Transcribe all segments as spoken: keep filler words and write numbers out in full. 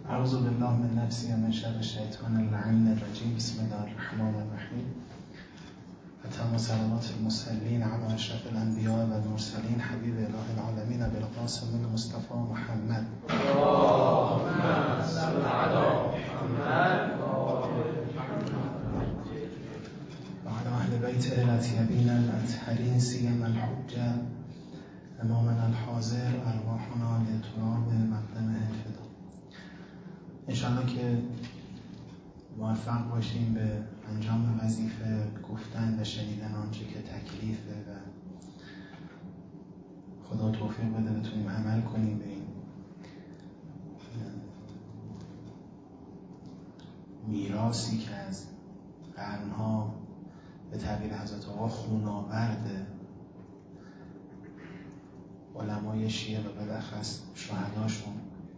اعوذ بالله من نفسی و من شر الشیطان اللعین الرجیم. بسم الله الرحمن الرحیم. و تمام صلوات المرسلین علی اشرف الانبیاء و المرسلین حبیب اله العالمین بالقاسم المصطفى محمد. اللهم صل علی محمد و علی اهل بیت الاطیبین الاطهرین سیما الحجه امامنا الحاضر ارواحنا لتراب مقدمه الفدا. انشاءالله که موفق باشیم به انجام وظیفه گفتن و شنیدن آنچه که تکلیفه و خدا توفیق بده بتونیم عمل کنیم به این میراثی که از قرنها به تعبیر حضرت آقا خوناورد علمای شیعه و بالاخص شهداشون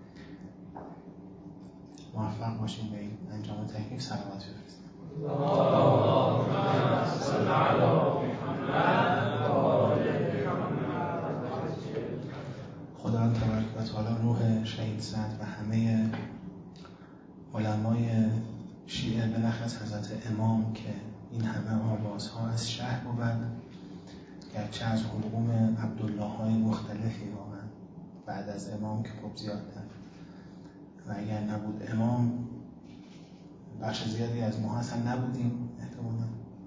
موفق باشیم به این انجام تکلیف. صلوات بفرستیم. اللهم صل علی محمد و آل محمد. خداوند تبارک و تعالی روح شهید صدر و همه علمای شیعه بالاخص حضرت امام که این همه آوازها از شهر بود، گرچه از حلقوم عبدالله های مختلفی واقعا بعد از امام که خب زیادتر و اگر نبود امام بخش زیادی از ما اصلا نبودیم احتمالا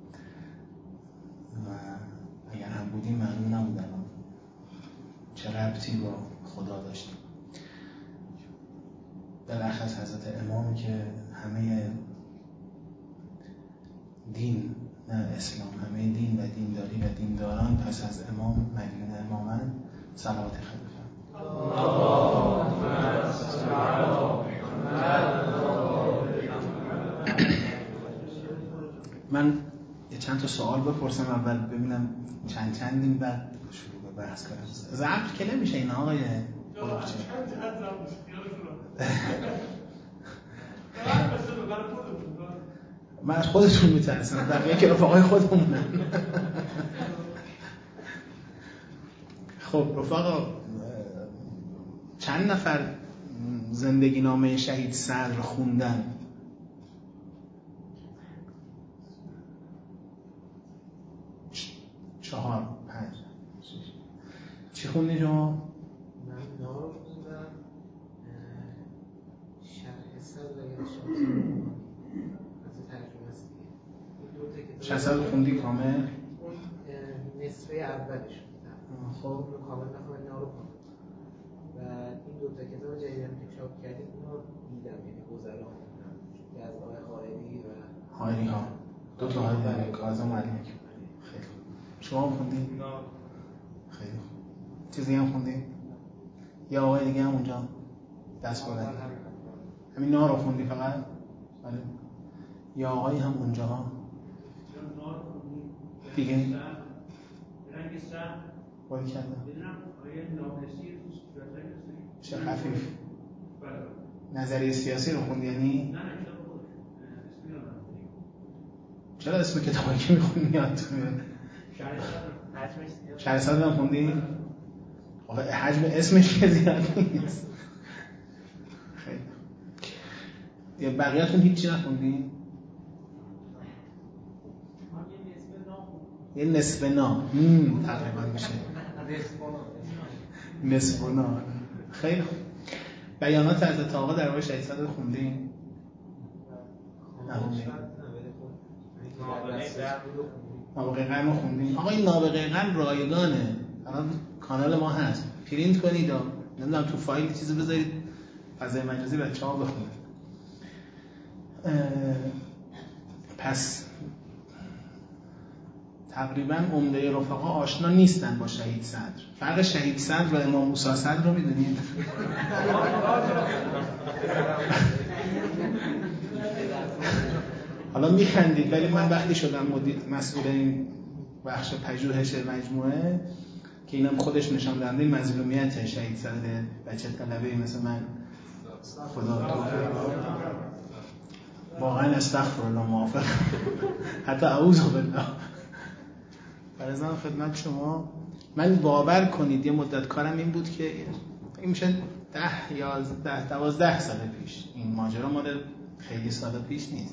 و اگر هم بودیم معلوم نبود الان چه ربطی با خدا داشتیم. بالاخص حضرت امام که همه دین نه اسلام همه دین و دینداری و دینداران پس از امام مدیون امامن. صلوات خلیفه. اللهم صل علی من یه چند تا سوال بپرسم اول ببینم چند چندیم بعد شروع به بحث کنم. ضبط که نمیشه این آقای قلوبچه. من از خودتون میترسم، بقیه که رفقای خودمونن. خب رفقا، چند نفر زندگی نامه شهید صدر رو خوندن؟ چهار، پنج، شش. چی خوندی شما؟ من نار رو خوندم، شرح صدر و یا شمس از ترجمه است دیگه. شرح صدر خوندی کامل؟ اون نصفه اولش خوندم. خب اون کامل نخوندم، نار رو خوندم و این دو تا کتاب جدیدن که چاپ کردیم اون رو دیدم، یعنی گذرا خوندم که از آقای حائری و حائری ها دو تا حائری کاظم علی. خیلی شما هم خوندین؟ نه. خیلی خوب. چیزی هم خوندین؟ یا آقای دیگه هم اونجا دست بردن؟ همین نار رو خوندی فقط؟ بله. یا آقای هم اونجا ها؟ نار رو خوندی؟ دیگه؟ رنگ سرد باید کردم بدونم آیا نامرسی چه خفیف. بله. نظریه سیاسی رو خوندی یعنی؟ نه نه کتاب خودش اسمی رو نمیدونم. چرا اسم کتابی که میخونی میاد تو میاد؟ شرح صدر هم خوندی؟ آقا حجم اسمش که زیاد نیست. خیلی بقیه‌تون هیچی نخوندین؟ یه نصف نام تقریبا میشه نصف نام. خیلی خوب. بیانات حضرت آقا در مورد شهید صدر خوندین؟ نخوندین؟ نابغه قرن رو خوندین؟ آقا این نابغه قرن رایگانه، الان کانال ما هست، پرینت کنید، نمیدونم تو فایل چیزی بذارید فضای مجازی بچه ها بخونن. پس تقریبا عمده رفقا آشنا نیستن با شهید صدر. فرق شهید صدر و امام موسی صدر رو میدونید؟ حالا میخندید ولی من وقتی شدم مدیر مسئول این بخش پژوهش مجموعه که اینم خودش نشان دهنده مظلومیت شهید صدر بچه طلبه‌ای مثل من، خدا توفیق واقعا استغفرالله موافق حتی اعوذ بالله. فرضاً خدمت شما من باور کنید یه مدت کارم این بود که این میشه ده یازده دوازده سال پیش، این ماجرا مال خیلی سال پیش نیست.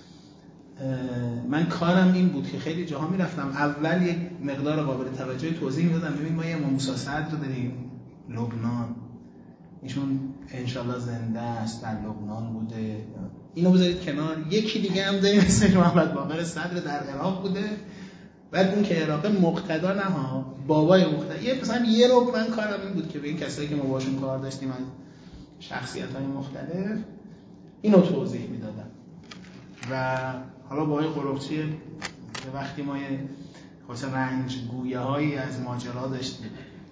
من کارم این بود که خیلی جاها میرفتم، اول یک مقدار قابل توجهی توضیح میدادم. ببین ما یه امام موسی صدر رو داریم لبنان، ایشون انشالله زنده است، در لبنان بوده، اینو بذارید کنار. یکی دیگه هم داریم اسمش محمد باقر صدر، در عراق بوده. بعد اون که عراق مقتدا نه ها، بابای مقتدا. یه مثلا یه رو من کارم این بود که به این کسایی که ما باشون کار داشتیم از شخصیت‌های مختلف اینو توضیح میدادم. و حالا با آقای قرقچی یه وقتی ما یه خاصه رنج گویه هایی از ماجرا داشتیم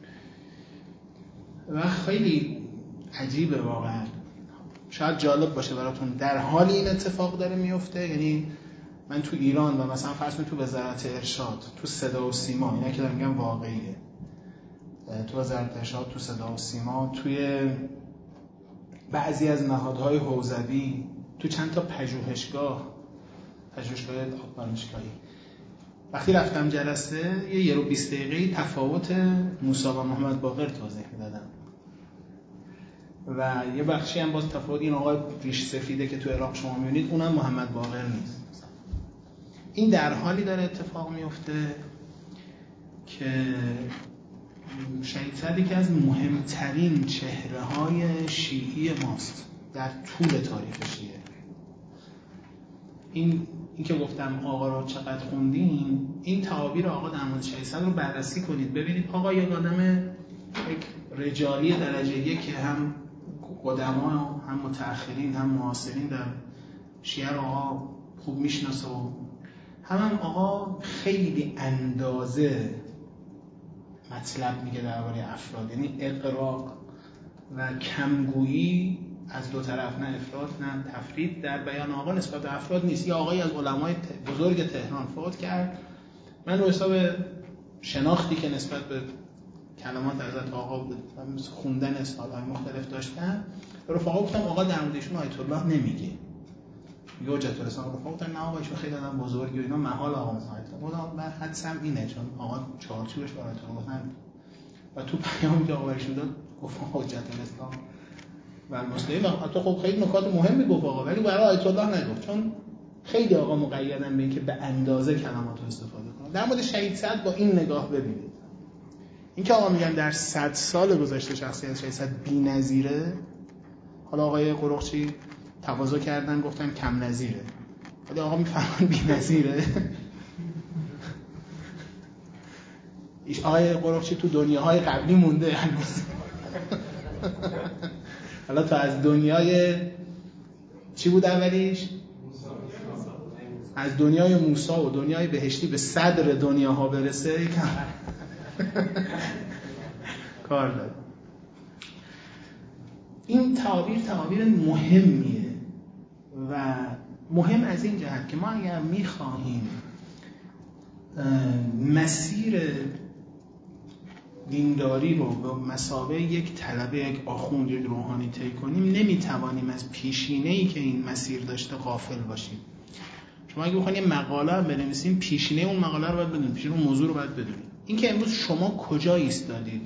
و خیلی عجیبه واقعا. شاید جالب باشه براتون، در حالی این اتفاق داره میفته. یعنی من تو ایران و مثلا فرض کنید تو وزارت ارشاد، تو صدا و سیما، اینا که دارم میگم واقعیه، تو وزارت ارشاد، تو صدا و سیما، توی بعضی از نهادهای حوزوی، تو چند تا پژوهشگاه، پژوهشگاه دانشگاهی، وقتی رفتم جلسه یه یه رو بیست دقیقه‌ای تفاوت موسی و محمد باقر توضیح میدادم و یه بخشی هم باز تفاوت این آقای ریش سفیده که تو عراق شما میبینید اونم محمد باقر نیست. این در حالی داره اتفاق میفته که شهید صدر یکی از مهمترین چهره‌های شیعی ماست در طول تاریخ شیعه. این این که گفتم آقا رو چقدر خوندیم، این تعابیر آقا در مورد شهید صدر رو بررسی کنید، ببینید آقا یک آدم یک رجالی درجه یک که هم قدما هم متأخرین هم معاصرین در شیعه رو آقا خوب میشناسه و هم هم آقا خیلی اندازه مطلب میگه درباره افراد، یعنی اقراق و کمگویی از دو طرف، نه افراط نه تفرید در بیان آقا نسبت به افراد نیست. یه آقایی از علمای بزرگ تهران فوت کرد، من رو حساب شناختی که نسبت به کلمات حضرت آقا خوندن اسنادهای مختلف داشتن، به رفقا گفتم آقا در موردشون آیت الله نمیگه، یه حجت الاسلام. رفقا گفتن نه آقا ایشون خیلی آدم بزرگی و اینا، محال آقا مثلا آیت الله. گفتم من حدسم اینه چون آقا چارچوبش برای آیت الله گفتن و تو پیامی که آقا ایشون داد گفتم حجت الاسلام و المسلمین. حتی خب خیلی نکات مهمی گفت آقا، ولی برای آیت الله نگفت، چون خیلی آقا مقیدن به اینکه به اندازه کلمات رو استفاده کنه. در مورد شهید صدر با این نگاه ببینید، اینکه آقا میگن در صد سال گذشته شخصیت شهید صدر بی‌نظیره، حالا آقای قرقچی تواضع کردن گفتن کم نظیره، ولی آقا میفهمن بی‌نظیره. ایش آقای قرقچی تو دنیاهای قبلی مونده هنوز. حالا تو از دنیای چی بود اولیش؟ از دنیای موسی و دنیای بهشتی به صدر دنیاها برسه کار داره. این تعابیر تعابیر مهمیه و مهم از این جهت که ما اگر میخواهیم مسیر دینداری رو به مثابه یک طلبه، یک آخوند، یک روحانی طی کنیم، نمیتوانیم از پیشینه‌ای که این مسیر داشته غافل باشیم. شما اگه بخواید یه مقاله رو بنویسین، پیشینه اون مقاله رو باید بدونید، پیشینه اون موضوع رو باید بدونید. این که امروز شما کجا ایستادید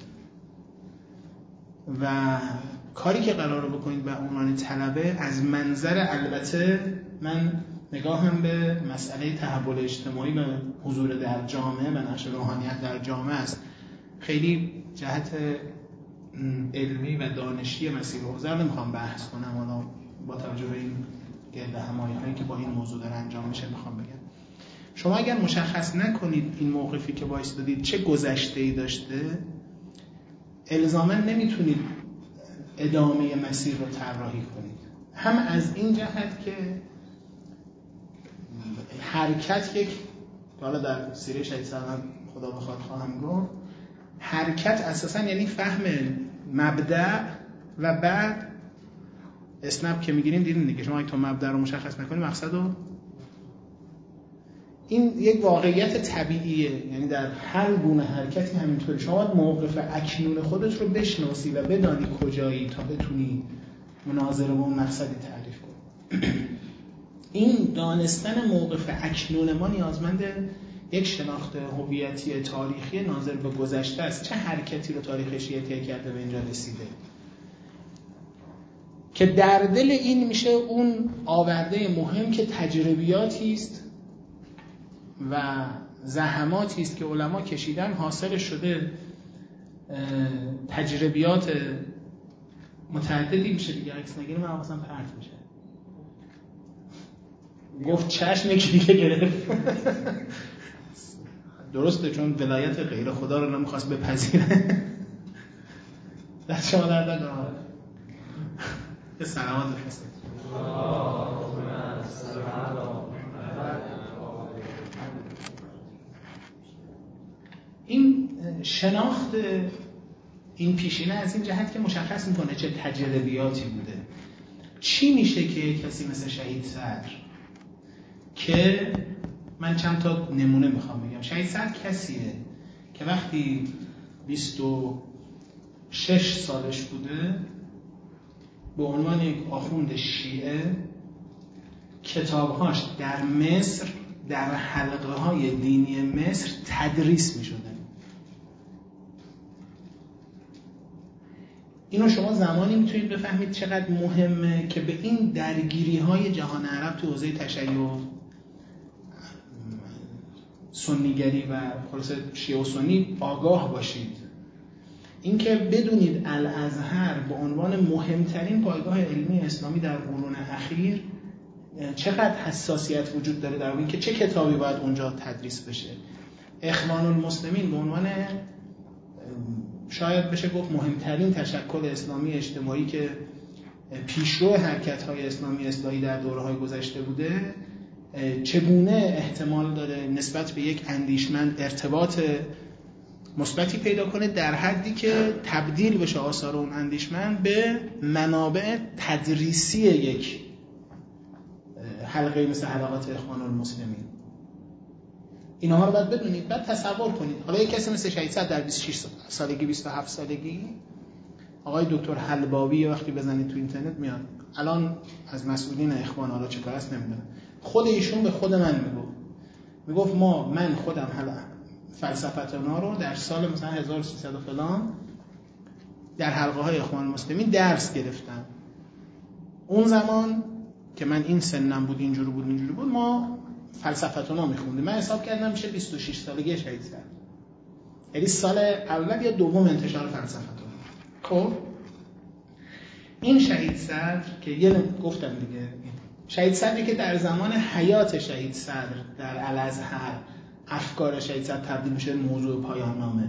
و کاری که قراره بکنید به عنوان طلبه، از منظر البته من نگاهم به مسئله تحول اجتماعی و حضور در جامعه و نقش روحانیت در جامعه است. خیلی جهت علمی و دانشی مسیر حوزه نمیخوام بحث کنم، حالا با توجه به این گرد همایی هایی که با این موضوع داره انجام میشه میخوام بگم شما اگر مشخص نکنید این موقفی که وایسادید چه گذشته‌ای داشته، الزاما نمیتونید ادامه مسیر رو طراحی کنید. هم از این جهت که حرکت یک، حالا در سیره شهید صدر خدا بخواد خواهم گفت، حرکت اساسا یعنی فهم مبدأ و بعد اسنپ که میگیریم دیدین دیگه، شما اگه تو مبدأ رو مشخص نکنی مقصد رو، این یک واقعیت طبیعیه، یعنی در هر گونه حرکتی همینطوری شما باید موقف اکنون خودت رو بشناسی و بدانی کجایی تا بتونی مناظره با اون مقصدی تعریف کنی. این دانستن موقف اکنون ما نیازمند یک شناخت هویتی تاریخی ناظر به گذشته است. چه حرکتی رو تاریخ شیعه طی کرده به اینجا رسیده که در دل این میشه اون آورده مهم که تجربیاتی است و زحماتی است که علما کشیدن، حاصل شده تجربیات متعددی میشه دیگه. عکس نگیری من حواسم پرت میشه. گفت چشم یکی دیگه گرفت. درسته، چون ولایت غیر خدا رو نمیخواست بپذیره. دست شما در داد یه سلامات بفرستید. این شناخت این پیشینه از این جهت که مشخص میکنه چه تجربیاتی بوده. چی میشه که کسی مثل شهید صدر، که من چند تا نمونه میخوام بگم. شهید صدر کسیه که وقتی بیست و شش سالش بوده به عنوان یک آخوند شیعه کتابهاش در مصر در حلقه های دینی مصر تدریس می شده. اینو شما زمانی میتونید بفهمید چقدر مهمه که به این درگیری های جهان عرب تو حوزه تشیع، سنیگری و خلاصه شیعه و سنی آگاه باشید. اینکه بدونید الازهر به عنوان مهمترین پایگاه علمی اسلامی در قرون اخیر چقدر حساسیت وجود داره در این که چه کتابی باید اونجا تدریس بشه. اخوان المسلمین به عنوان شاید بشه گفت مهمترین تشکل اسلامی اجتماعی که پیشرو حرکت‌های اسلامی اصلاحی در دوره‌های گذشته بوده، چگونه احتمال داره نسبت به یک اندیشمند ارتباط مثبتی پیدا کنه در حدی که تبدیل بشه آثار اون اندیشمند به منابع تدریسی یک حلقه مثل حلقات اخوان المسلمین. اینها رو باید بدونید، بعد تصور کنید. حالا یک کسی مثل شهید صدر در بیست و شش سالگی بیست و هفت سالگی، آقای دکتر حلباوی وقتی بزنید تو اینترنت میاد، الان از مسئولین اخوان حالا چه کار است نمیدونم، خود ایشون به خود من میگفت میگفت ما من خودم حالا فلسفه اونا رو در سال مثلا هزار و سیصد و فلان در حلقه های اخوان المسلمین درس گرفتم. اون زمان که من این سنم بود اینجوری بود اینجوری بود ما فلسفه اونا میخوندیم. من حساب کردم میشه بیست و شش سالگی شهید صدر، یعنی سال اول یا دوم انتشار فلسفه اونا. خب این شهید صدر که یه گفتم دیگه، شهید صدری که در زمان حیات شهید صدر در الازهر افکار شهید صدر تبدیل میشه موضوع پایان نامه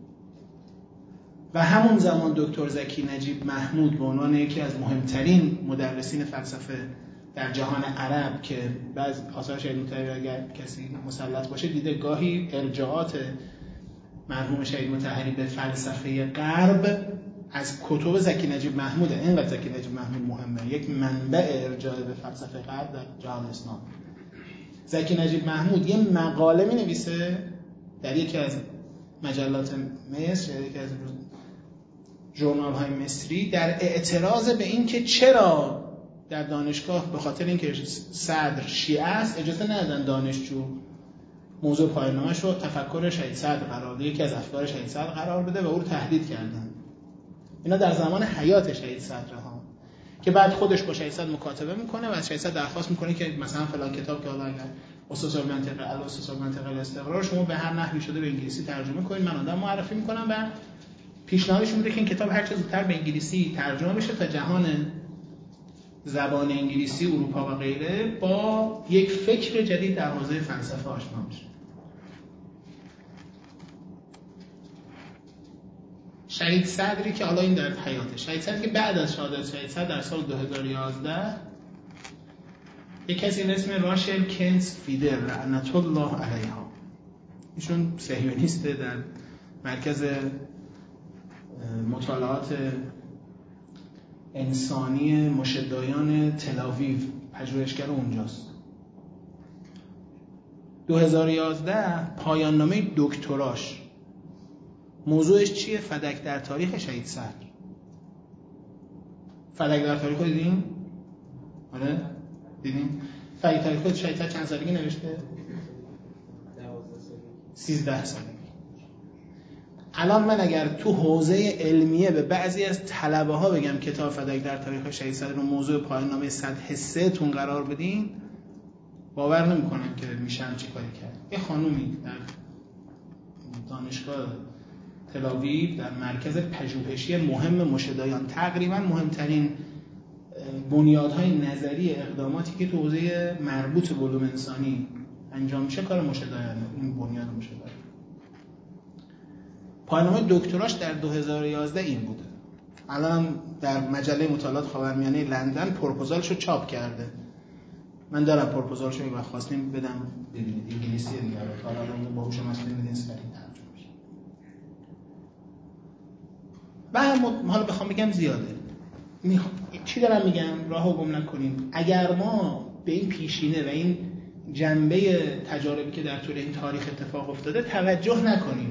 و همون زمان دکتر زکی نجیب محمود به عنوان یکی از مهمترین مدرسین فلسفه در جهان عرب که بعض آثار شهید مطهری اگر کسی مسلط باشه دیده گاهی ارجاعات مرحوم شهید مطهری به فلسفه غرب از کتب زکی نجیب محموده. اینقدر زکی نجیب محمود مهمه، یک منبع ارجاع به فلسفه غرب در جهان اسلام. زکی نجیب محمود یه مقاله می نویسه در یکی از مجلات مصر یا یکی از ژورنال های مصری در اعتراض به این که چرا در دانشگاه به خاطر اینکه صدر شیعه است اجازه ندادن دانشجو موضوع پایان‌نامه‌اش رو تفکر شهید صدر قرار بده، یکی از افکار شهید صدر قرار بده و او رو تهدید کردن. اینا در زمان حیات شهید صدر ها که بعد خودش با شهید صدر مکاتبه میکنه و از شهید صدر درخواست میکنه که مثلا فلان کتاب که حالا اگر اساس المنطق الاساس المنطق الاستقرار شما به هر نحوی شده به انگلیسی ترجمه کنید، من آدم معرفی میکنم و پیشنهادش میده که این کتاب هر چه زودتر به انگلیسی ترجمه بشه تا جهان زبان انگلیسی اروپا و غیره با یک فکر جدید در حوزه فلسفه آشنا بشه. شهید صدری که حالا این در حیاته، شهید صدری که بعد از شهادت شهید صدر در سال دو هزار و یازده یک کسی به اسم راشل کنز فیدر لعنت الله علیها، ایشون صهیونیسته، در مرکز مطالعات انسانی مشدایان تل‌آویو پژوهشگر اونجاست. دو هزار و یازده پایان نامه دکتراش موضوعش چیه؟ فدک در تاریخ شهید صدر. فدک در تاریخ دیدین؟ آره؟ دیدین؟ فدک تاریخ شهید صدر چند سالگی نوشته؟ سیزده سالگی. الان من اگر تو حوزه علمیه به بعضی از طلبه ها بگم کتاب فدک در تاریخ شهید صدر رو موضوع پایان نامه صد حصه تون قرار بدین، باور نمی‌کنن که میشه همچین کاری کرد. یه خانومی در دانشگاه تل‌آویو در مرکز پژوهشی مهم مشدایان، تقریبا مهمترین بنیادهای نظری اقداماتی که تو حوزه مربوط به علوم انسانی انجام میشه کار مشدایانه، این بنیاد مشدایان. پایان‌نامه دکتراش در دو هزار و یازده این بوده. الان در مجله مطالعات خاورمیانه لندن پروپوزالشو چاپ کرده. من دارم پروپوزالشو، اگه خواستیم بدم ببینید، انگلیسی دیگه. حالا الان با هوش مصنوعی میدین سریع ترجمه میشه. و حالا بخوام بگم زیاده. میخوام چی دارم میگم؟ راهو گم نکنیم. اگر ما به این پیشینه و این جنبه تجاربی که در طول این تاریخ اتفاق افتاده توجه نکنیم،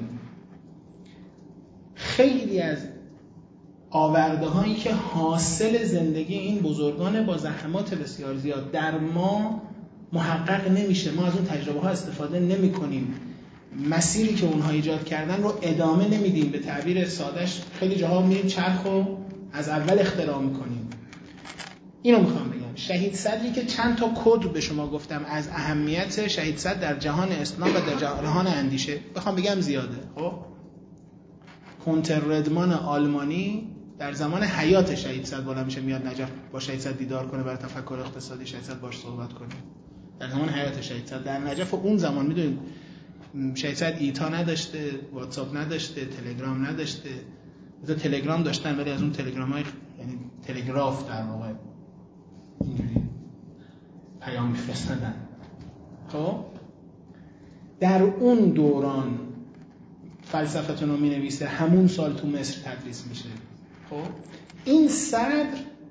خیلی از آورده هایی که حاصل زندگی این بزرگان با زحمات بسیار زیاد در ما محقق نمیشه. ما از اون تجربه ها استفاده نمی کنیم. مسیری که اونها ایجاد کردن رو ادامه نمیدیم. به تعبیر سادهش خیلی جاها میریم چرخ و از اول اختراع میکنیم. اینو میخوام بگم. شهید صدری که چند تا کد به شما گفتم از اهمیت شهید صدر در جهان اسلام و در جهان اندیشه، بخوام بگم زیاده. خب کنتر ردمان آلمانی در زمان حیات شهید صدر بالا میشه میاد نجف با شهید صدر دیدار کنه برای تفکر اقتصادی، شهید صدر باش صحبت کنه. در زمان حیات شهید صدر در نجف اون زمان میدونید شهید صدر ایتا نداشته، واتساپ نداشته، تلگرام نداشته. مثلا تلگرام داشتن ولی از اون تلگرام‌های یعنی تلگراف در واقع اینجوری پیام می‌فرستادن. خب در اون دوران فلسفه رو می‌نویسه، همون سال تو مصر تدریس میشه. خب این صدر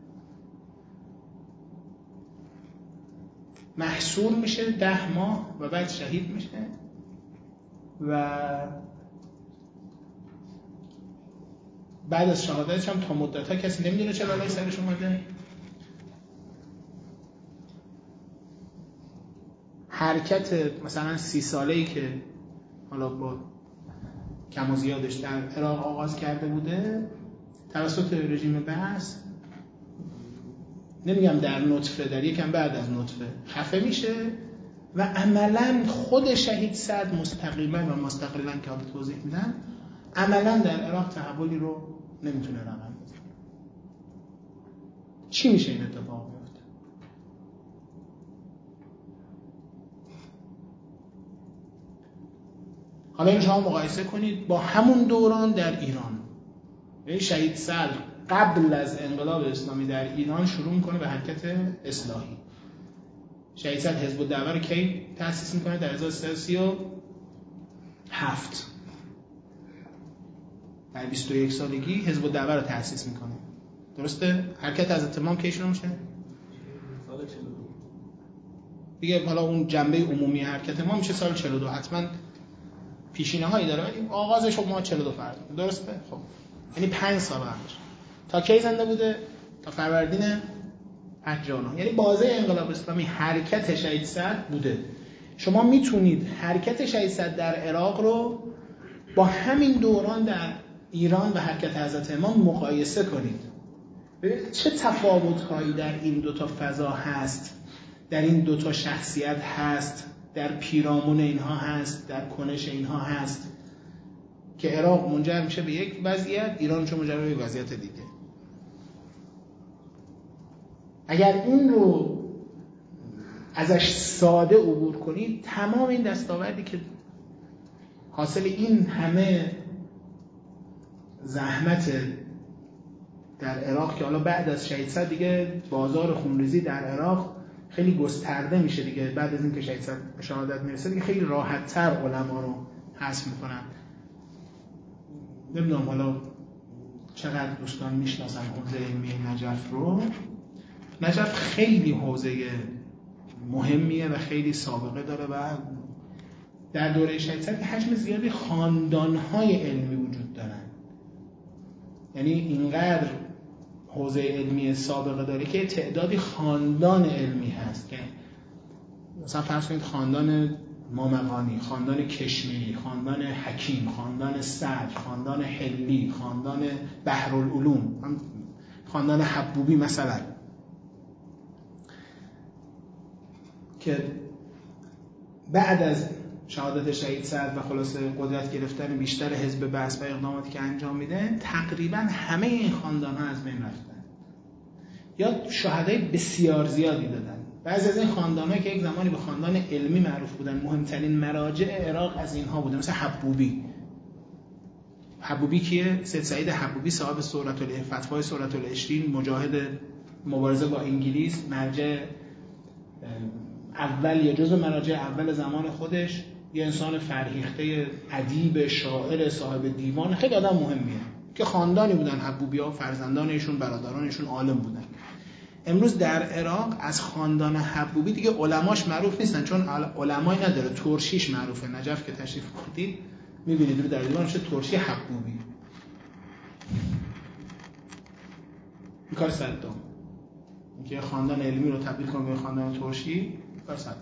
محصور میشه ده ماه و بعد شهید میشه و بعد از شهادتش هم تا مدت‌ها کسی نمیدونه چه بلایی سرش اومده. حرکت مثلا سی ساله‌ای که حالا با کم و زیادش در عراق آغاز کرده بوده توسط رژیم بعث، نمیگم در نطفه، در یکم بعد از نطفه خفه میشه و عملاً خود شهید صدر مستقیما و مستقلاً که حالا توضیح میدم عملاً در عراق تحولی رو نمیتونه رقم بزنه. چی میشه این اتفاق میفته؟ حالا این شما مقایسه کنید با همون دوران در ایران. یعنی شهید صدر قبل از انقلاب اسلامی در ایران شروع میکنه به حرکت اصلاحی. شهید صدر حزب الدعوه رو کی تأسیس میکنه؟ در هزار و سیصد و سی و هفت. در بیست و یک سالگی حزب الدعوه رو تأسیس میکنه. درسته؟ حرکت از اتمام کی شروع میشه؟ سال چهل و دو. دیگه حالا اون جنبه عمومی حرکت ما میشه سال چهل و دو. حتما پیشینه هایی داره ولی آغازش ما چهل و دو فرد. درسته؟ خب یعنی پنج سال قبلش. تا کی زنده بوده؟ تا فروردین پنجاه و نه. یعنی بازه انقلاب اسلامی حرکت شهید صدر بوده. شما میتونید حرکت شهید صدر در عراق رو با همین دوران در ایران و حرکت حضرت امام مقایسه کنید. ببینید چه تفاوت‌هایی در این دو تا فضا هست، در این دو تا شخصیت هست، در پیرامون اینها هست، در کنش اینها هست که عراق منجر میشه به یک وضعیت، ایران چون منجر به یک وضعیت دیگه. اگر این رو ازش ساده عبور کنید، تمام این دستاوردی که حاصل این همه زحمت در عراق که حالا بعد از شهید صدر دیگه بازار خونریزی در عراق خیلی گسترده میشه دیگه، بعد از اینکه شهید صدر به شهادت میرسه دیگه خیلی راحت‌تر علما رو حذف میکنن. نمیدونم حالا چقدر دوستان میشناسن حوزه علمی نجف رو. نجف خیلی حوزه مهمیه و خیلی سابقه داره و در دوره شهید صدر حجم زیادی خاندان‌های علمی وجود دارن. یعنی اینقدر حوزه علمی سابقه داره که تعدادی خاندان علمی هست که مثلا فرض کنید خاندان مامقانی، خاندان کشمیری، خاندان حکیم، خاندان صدر، خاندان حلی، خاندان بحرالعلوم، خاندان حبوبی مثلا، که بعد از شهادت شهید سعد و خلاصه قدرت گرفتن بیشتر حزب بعث و اقداماتی که انجام میده، تقریبا همه این خاندان‌ها از بین رفتن یا شهدای بسیار زیادی دادن. بعضی از این خاندان‌ها که یک زمانی به خاندان علمی معروف بودن، مهمترین مراجع عراق از اینها بوده، مثل حبوبی. حبوبی کیه؟ سید سعید حبوبی، صاحب سورة فتوای سورة العشرین، مجاهد مبارزه با انگلیس، مرجع اول یا جزو مراجع اول زمان خودش، یه انسان فرهیخته، ادیب، شاعر، صاحب دیوان، خیلی آدم مهمیه که خاندانی بودن حبوبی‌ها، فرزندانشون، برادرانشون عالم بودن. امروز در عراق از خاندان حبوبی دیگه علماش معروف نیستن، چون علمایی نداره. ترشیش معروفه، نجف که تشریف بردید میبینید رو در دیوان شده ترشی حبوبی. این کار صدام، اینکه خاندان علمی رو تبدیل کنه به خاندان ترشی، کار صدام.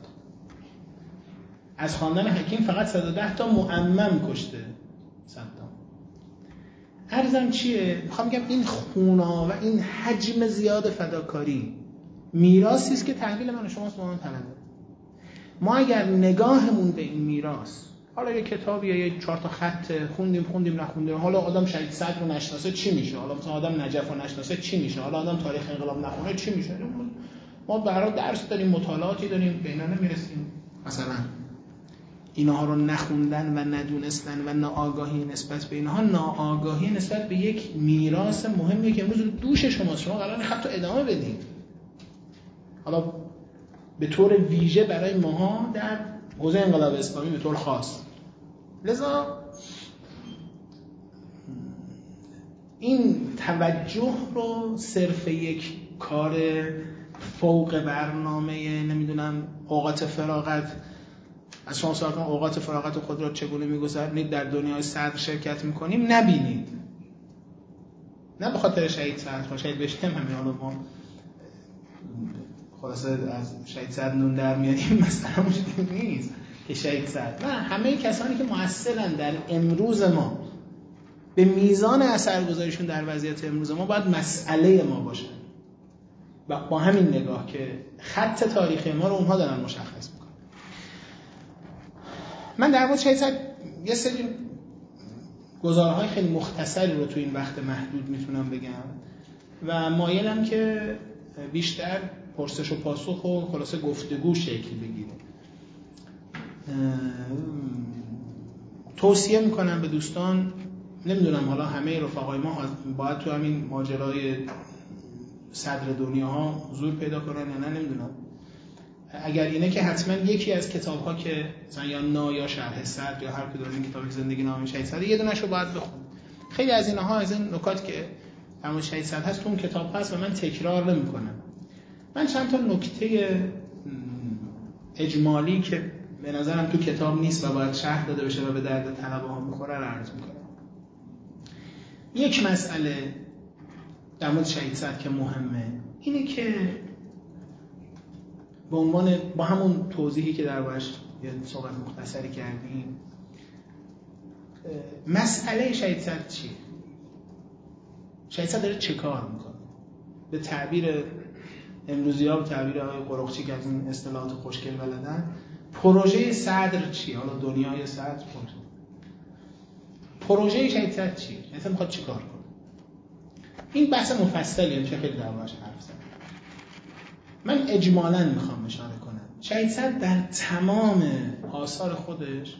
از خاندان حکیم فقط صد و ده تا معمم کشته صدام. عرضم چیه؟ میخوام بگم این خونا و این حجم زیاد فداکاری میراثی است که تحویل من و شماست با من طلبه. ما اگر نگاهمون به این میراث، حالا یه کتاب یا یه چهار تا خط خوندیم خوندیم نخوندیم، حالا آدم شهید صدر رو نشناسه چی میشه؟ حالا مثلا آدم نجف رو نشناسه چی میشه؟ حالا آدم تاریخ انقلاب نخونه چی میشه؟ ما برای درس داریم، مطالعاتی داریم، به اینا نمیرسیم. مثلا اینها رو نخوندن و ندونستن و ناآگاهی نسبت به اینها، ناآگاهی نسبت به یک میراث مهمی که امروز رو دوش شماست. شما قراره خط رو ادامه بدید، حالا به طور ویژه برای ماها در حوزه انقلاب اسلامی به طور خاص. لذا این توجه رو صرف یک کار فوق برنامه نمیدونم اوقات فراغت، از شما سوال کنم اوقات فراغت خود را چگونه می‌گذرونید، در دنیای صدر شرکت می‌کنیم، نبینید. نه به خاطر شهید صدر، شهید بشیم همین، حالا ما خلاصه از شهید صدر نون در میاریم مثلا مشکل نیست که شهید صدر، نه، همه کسانی که مؤثرن در امروز ما به میزان اثرگذاریشون در وضعیت امروز ما باید مسئله ما باشن و با همین نگاه که خط تاریخی ما رو اونها دارن مشخص میکنن. من در مورد شهید صدر یه سری گزارهای خیلی مختصری رو تو این وقت محدود میتونم بگم و مایلم که بیشتر پرسش و پاسخ و خلاصه گفتگو شکل بگیره. توصیه میکنم به دوستان، نمیدونم حالا همه رفقای ما باید تو همین ماجرای صدر دنیا ها حضور پیدا کنن یا نه نمیدونم. اگر اینه که حتما یکی از کتاب ها که مثلا یا نا یا شرح صدر یا هر کدوم این کتاب زندگی نامه شهید صدر یه دونه‌شو باید بخونید. خیلی از اینها از این نکات که در مورد شهید صدر هست تو اون کتاب هست و من تکرار نمی‌کنم. من چند تا نکته اجمالی که به نظرم تو کتاب نیست و باید شرح داده بشه و به درد طلبه ها میخوره رو عرض میکنم. یک مسئله در مورد شهید صدر که مهمه اینه که به عنوان با همون توضیحی که دربارش یه صحبت مختصری کردیم، مسئله شهید صدر چیه؟ شهید صدر داره چه کار میکنه؟ به تعبیر امروزی ها، به تعبیر آقای قرقچی که از این اصطلاحات خوشگل بلدن، پروژه صدر چیه؟ حالا دنیای صدر پروژه پروژه شهید صدر چیه؟ مثلا میخواد چی کار کنه؟ این بحث مفصلیه، میشه خیلی دربارش حرف زد. من اجمالاً میخوام اشاره کنم شهید صدر در تمام آثار خودش،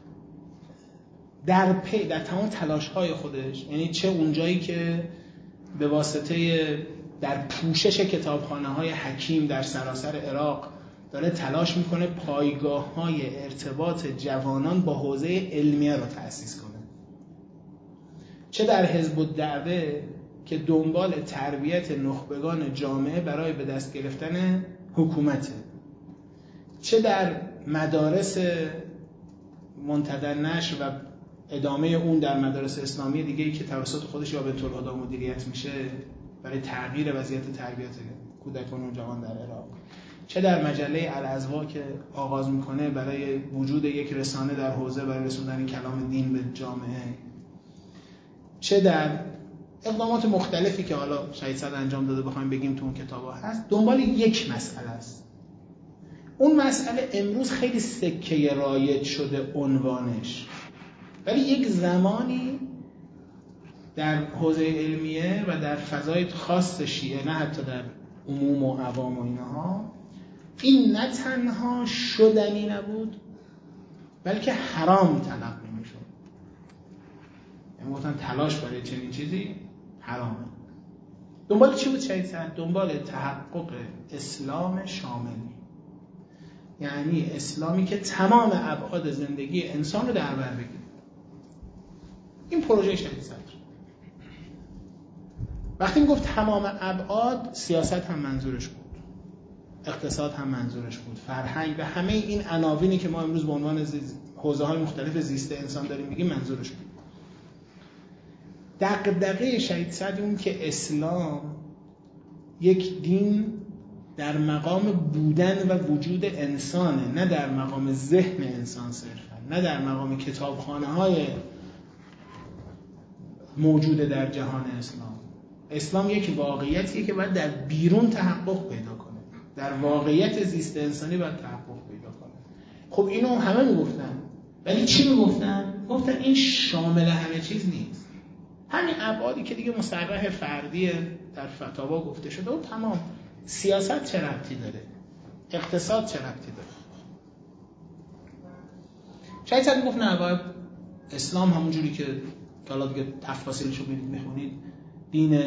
در پی در تمام تلاش‌های خودش، یعنی چه اونجایی که به واسطه در پوشش کتابخانه‌های حکیم در سراسر عراق داره تلاش میکنه پایگاه‌های ارتباط جوانان با حوزه علمیه رو تأسیس کنه، چه در حزب الدعوه که دنبال تربیت نخبگان جامعه برای به دست گرفتن حکومته، چه در مدارس منتدی نشر و ادامه اون در مدارس اسلامی دیگه‌ای که توسط خودش یا بنت الهدی مدیریت میشه برای تغییر وضعیت تربیت کودکان و جوان در عراق، چه در مجله الازوا که آغاز میکنه برای وجود یک رسانه در حوزه برای رسوندن کلام دین به جامعه، چه در اقدامات مختلفی که حالا شهید صدر انجام داده بخوایم بگیم تو اون کتابا هست، دنبال یک مسئله است. اون مسئله امروز خیلی سکه رایج شده عنوانش، ولی یک زمانی در حوزه علمیه و در فضای خاص شیعه، نه حتی در عموم و عوام و اینها، این نه تنها شدنی نبود بلکه حرام تلقی میشد. یعنی گفتن تلاش برای چنین چیزی حرامه. دنبال چی بود شهید صدر؟ دنبال تحقق اسلام شامل، یعنی اسلامی که تمام ابعاد زندگی انسان رو در بر بگیره. این پروژه شهید صدر. وقتی میگفت تمام ابعاد، سیاست هم منظورش بود، اقتصاد هم منظورش بود، فرهنگ و همه این عناوینی که ما امروز به عنوان حوزه‌های مختلف زیست انسان داریم میگیم منظورش بود. دغدغه شهید صدر اون که اسلام یک دین در مقام بودن و وجود انسانه، نه در مقام ذهن انسان صرفا، نه در مقام کتابخانه‌های موجود در جهان اسلام. اسلام یک واقعیتیه که باید در بیرون تحقق پیدا کنه، در واقعیت زیست انسانی باید تحقق پیدا کنه. خب اینو همه میگفتن، ولی چی میگفتن؟ گفتن این شامل همه چیز نیست. همین ابعادی که دیگه مصرح فردی در فتاوا گفته شده و تمام. سیاست چه ربطی داره؟ اقتصاد چه ربطی داره؟ شاید صدر گفت نه، باید اسلام همونجوری که حالا دیگه تفاصیلشو میخونید دین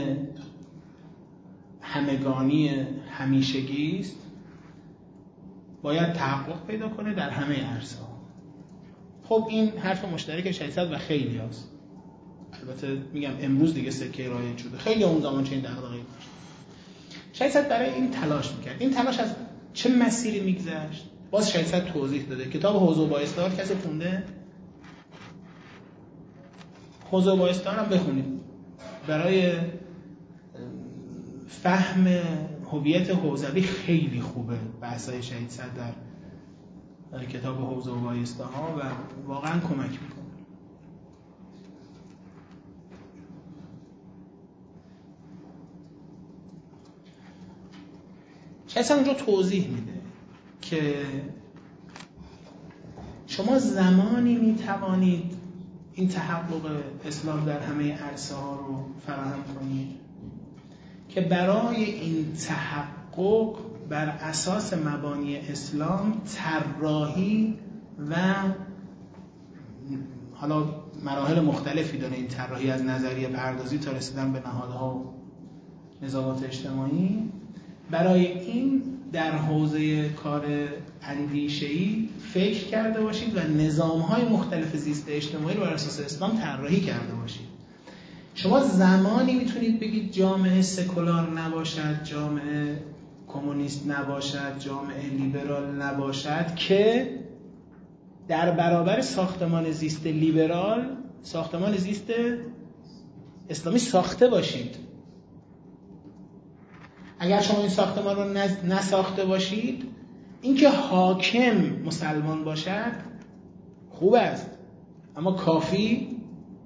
همگانی همیشگی است، باید تحقق پیدا کنه در همه عرصه‌ها. خب این حرف مشترک شهید صدر و خیلی هست. البته میگم امروز دیگه سکه رایج شده، خیلی اون زمان چه این دغدغه‌ای داشت. شهید صدر برای این تلاش میکرد. این تلاش از چه مسیری میگذشت؟ باز شهید صدر توضیح داده. کتاب حوض و بایستار کسی خونده؟ حوض و بایستار هم بخونید. برای فهم هویت حوزوی خیلی خوبه بحثای شهید صدر در کتاب حوض و بایستارها و واقعا کمک میکنه. شهید صدر اونجا توضیح میده که شما زمانی میتوانید این تحقق اسلام در همه عرصه ها رو فراهم کنید که برای این تحقق بر اساس مبانی اسلام طراحی و حالا مراحل مختلفی داره این طراحی، از نظریه پردازی تا رسیدن به نهادها و نظامات اجتماعی. برای این در حوزه کار اندیشه‌ای فکر کرده باشید و نظام‌های مختلف زیست اجتماعی رو بر اساس اسلام طراحی کرده باشید. شما زمانی میتونید بگید جامعه سکولار نباشد، جامعه کمونیست نباشد، جامعه لیبرال نباشد که در برابر ساختمان زیست لیبرال ساختمان زیست اسلامی ساخته باشید. اگر شما این ساختمان رو نساخته باشید، اینکه حاکم مسلمان باشد خوب است، اما کافی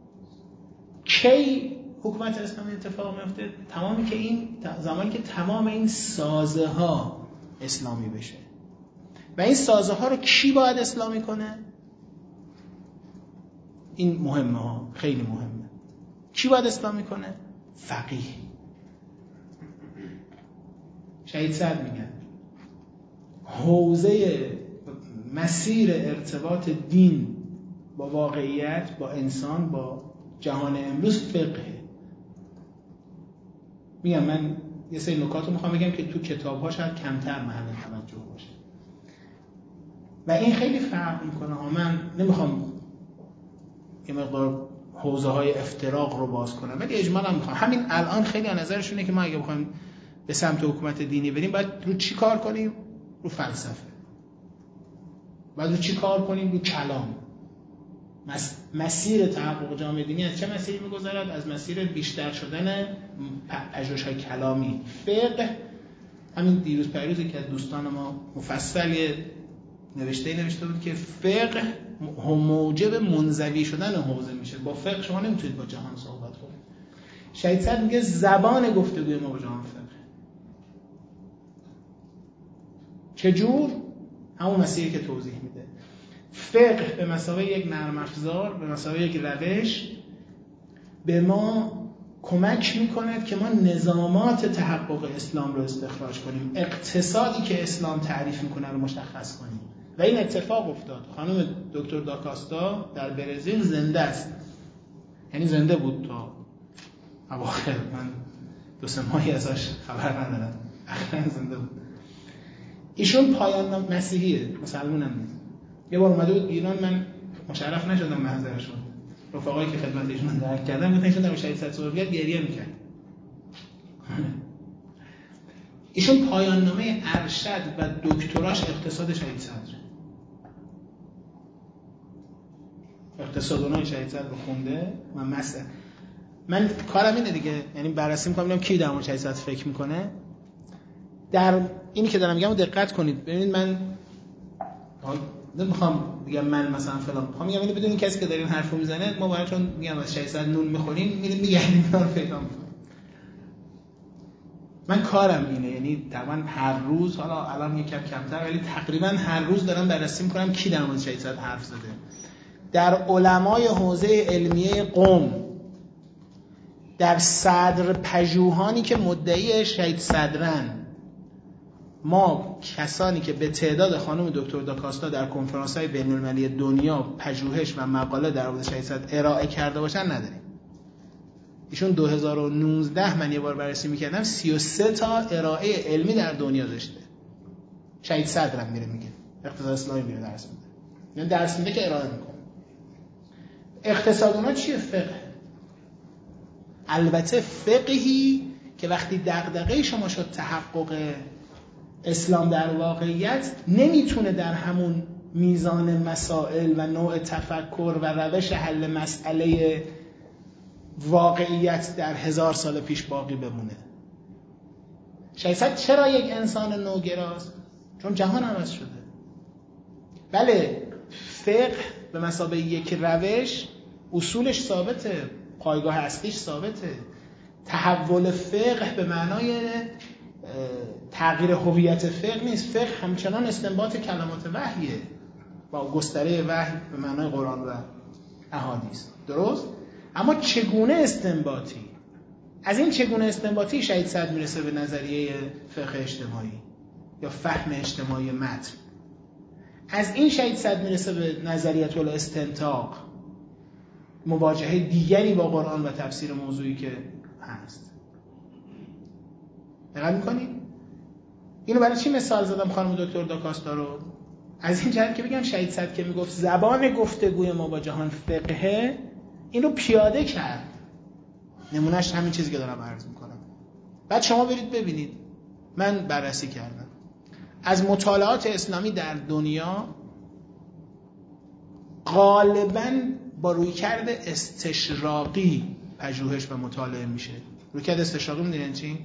کی حکومت اسلامی اتفاق میفته؟ تمامی که این زمانی که تمام این سازه ها اسلامی بشه. و این سازه ها رو کی باید اسلامی کنه؟ این مهمه ها، خیلی مهمه. کی باید اسلامی کنه؟ فقیه. شهید صدر میگن حوزه مسیر ارتباط دین با واقعیت، با انسان، با جهان امروز فقه. میگم من یه سری نکات رو میخوام بگم که تو کتاب‌ها شاید کمتر محل توجه باشه و این خیلی فرق میکنه ها. من نمیخوام یه مقدار حوزه های افتراق رو باز کنم، ولی اجمالا میخوام همین الان خیلی از نظرشونه که ما اگه بخوایم به سمت حکومت دینی بریم باید رو چی کار کنیم؟ رو فلسفه. باید رو چی کار کنیم؟ رو کلام. مسیر تحقق جامعه دینی از چه مسیری میگذرد؟ از مسیر بیشتر شدن پژوهش‌های کلامی. فقه همین دیروز پیروز که از دوستان ما مفصل نوشته نوشته بود که فقه موجب منزوی شدن حوزه میشه. با فقه شما نمیتونید با جهان صحبت کنید. شهید صدر میگه زبان گفتگوی ما با جهان فقه. چجور؟ همون مسیری که توضیح میده. فقه به مثابه یک نرم افزار، به مثابه یک روش به ما کمک میکند که ما نظامات تحقق اسلام رو استخراج کنیم، اقتصادی که اسلام تعریف میکنه رو مشخص کنیم. و این اتفاق افتاد. خانم دکتر داکاستا در برزیل زنده است، یعنی زنده بود تا اواخر، من دو سه ماهی ازش خبر ندارم، اخیراً زنده بود. ایشون پایان مسیحیه، مسلمان هم نیست. یه بار اومده بود ایران، من مشرف نشدم محضرشون، رفقایی که خدمت ایشون درک کردن گفتن ایشون در شهید صدر صحبت گریه میکرد. ایشون پایان نامه ارشد و دکتراش اقتصاد شهید صدر، اقتصادونای شهید صدر رو خونده و مثلا من کارم اینه دیگه، یعنی بررسی می‌کنم ببینم کی در مورد شهید صدر فکر میکنه. در اینی که دارم میگم دقت کنید. ببینید من نمیخوام بگم من مثلا فلان، میخوام بگم اینو بدونین کسی که داره این حرفو میزنه، ما برای چون میگم از شهید صدر نون میخوریم میریم میگردیم اینا رو پیدا میکنیم. من کارم اینه، یعنی تقریبا هر روز، حالا الان یکم کمتر ولی تقریبا هر روز دارم بررسی میکنم کی در مورد شهید صدر حرف زده. در علمای حوزه علمیه قم، در صدر پژوهانی که مدعی شهید صدرن، ما کسانی که به تعداد خانم دکتر داکاستا در کنفرانس‌های بین‌المللی دنیا پژوهش و مقاله در مورد شهید صدر ارائه کرده باشن نداریم. ایشون دو هزار و نوزده من یه بار بررسی میکردم سی و سه تا ارائه علمی در دنیا داشته. شهید صدر هم میره میگه اقتصاد اسلامی میره درس میده، یعنی درس میده که ارائه میکنه. اقتصاد اونا چیه؟ فقه. البته فقهی که وقتی دغدغه شما شد تحقق اسلام در واقعیت، نمیتونه در همون میزان مسائل و نوع تفکر و روش حل مسئله واقعیت در هزار سال پیش باقی بمونه. شهید صدر چرا یک انسان نوگراست؟ چون جهان عوض شده. بله، فقه به مثابه یک روش اصولش ثابته، پایگاه اصلیش ثابته. تحول فقه به معنای تغییر هویت فقه نیست. فقه همچنان استنباط کلمات وحیه با گستره وحی به معنای قرآن و احادیث، درست؟ اما چگونه استنباطی؟ از این چگونه استنباطی شهید صدر میرسه به نظریه فقه اجتماعی یا فهم اجتماعی متن. از این شهید صدر میرسه به نظریه الاستنطاق، مواجهه دیگری با قرآن و تفسیر موضوعی که هست. دقت می‌کنید؟ اینو برای چی مثال زدم خانم دکتر داکاستا رو؟ از این جهت که بگم شهید صدر که میگفت زبان گفتگوی ما با جهان فقهه، اینو پیاده کرد. نمونهش همین چیزی که دارم عرض میکنم. بعد شما برید ببینید، من بررسی کردم از مطالعات اسلامی در دنیا غالباً با رویکرد استشراقی پژوهش و مطالعه میشه. رویکرد استشراقی میدونین چی؟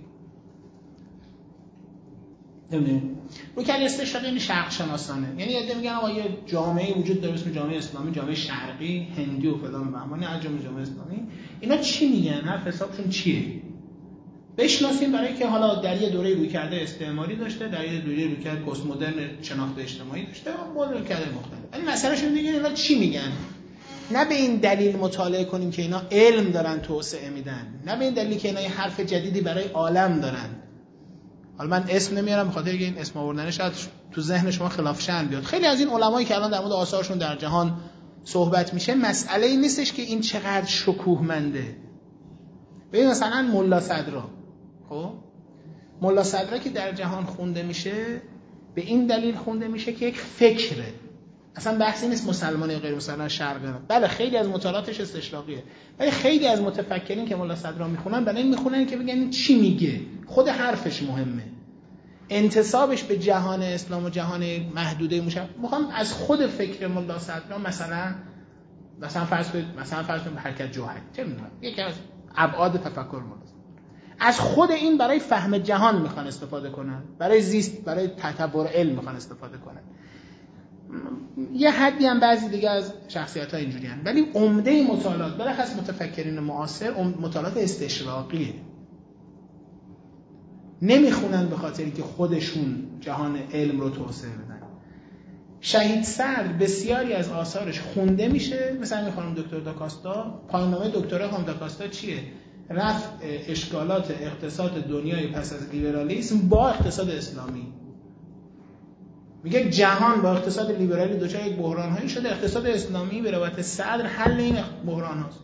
نمیدونین؟ رویکرد استشراقی یعنی شرق شناسانه، یعنی یه میگن آقا یه جامعه وجود داره اسم جامعه اسلامی، جامعه شرقی، هندی و فلان بهمانی، از جمله جامعه اسلامی. اینا چی میگن؟ حرف حسابشون چیه؟ بشناسیم، برای که حالا در یه دوره رویکرد استعماری داشته، در یه دوره رویکرد پست مدرن شناخت اجتماعی داشته، با رویکرد مختلف. ولی مسئلهشون دیگه اینا چی میگن؟ نه به این دلیل مطالعه کنیم که اینا علم دارن توسعه میدن، نه به این دلیل که اینا یه حرف جدیدی برای عالم دارن. حالا من اسم نمیارم بخاطر اینکه این اسم آوردن شاید تو ذهن شما خلاف شأن بیاد. خیلی از این علمایی که الان در مورد آثارشون در جهان صحبت میشه، مسئله این نیستش که این چقدر شکوهمنده. ببین مثلا ملا صدرا، خب ملا صدرا که در جهان خونده میشه، به این دلیل خونده میشه که یک فکره. اصلا بحثی نیست مسلمان یا غیر مسلمان شرقی. بله خیلی از مطالعاتش استشراقیه، ولی خیلی از متفکرین که ملا صدرا میخونن برای این میخونن که بگن چی میگه. خود حرفش مهمه، انتسابش به جهان اسلام و جهان محدوده مشابه. میخوام از خود فکر ملا صدرا مثلا مثلا فرض کنید مثلا فرض کنید حرکت جوهری، چه میدونم، یکی از ابعاد تفکر ملا صدرا. از خود این برای فهم جهان میخوان استفاده کنن، برای زیست، برای تکبر علم میخوان استفاده کنن. یه حدی هم بعضی دیگه از شخصیت‌ها اینجوری هستن، ولی عمده مطالعات برخلاف متفکرین معاصر مطالعات استشراقیه. نمیخونن به خاطر اینکه خودشون جهان علم رو توسعه بدن. شهید صدر بسیاری از آثارش خونده میشه، مثلا میخوام دکتر داکاستا، پایان‌نامه دکترا خانم داکاستا چیه؟ رفع اشکالات اقتصاد دنیای پس از لیبرالیسم با اقتصاد اسلامی. میگه جهان با اقتصاد لیبرالی دچار یک بحران‌هایی شده، اقتصاد اسلامی به روایت صدر حل این بحران‌هاست.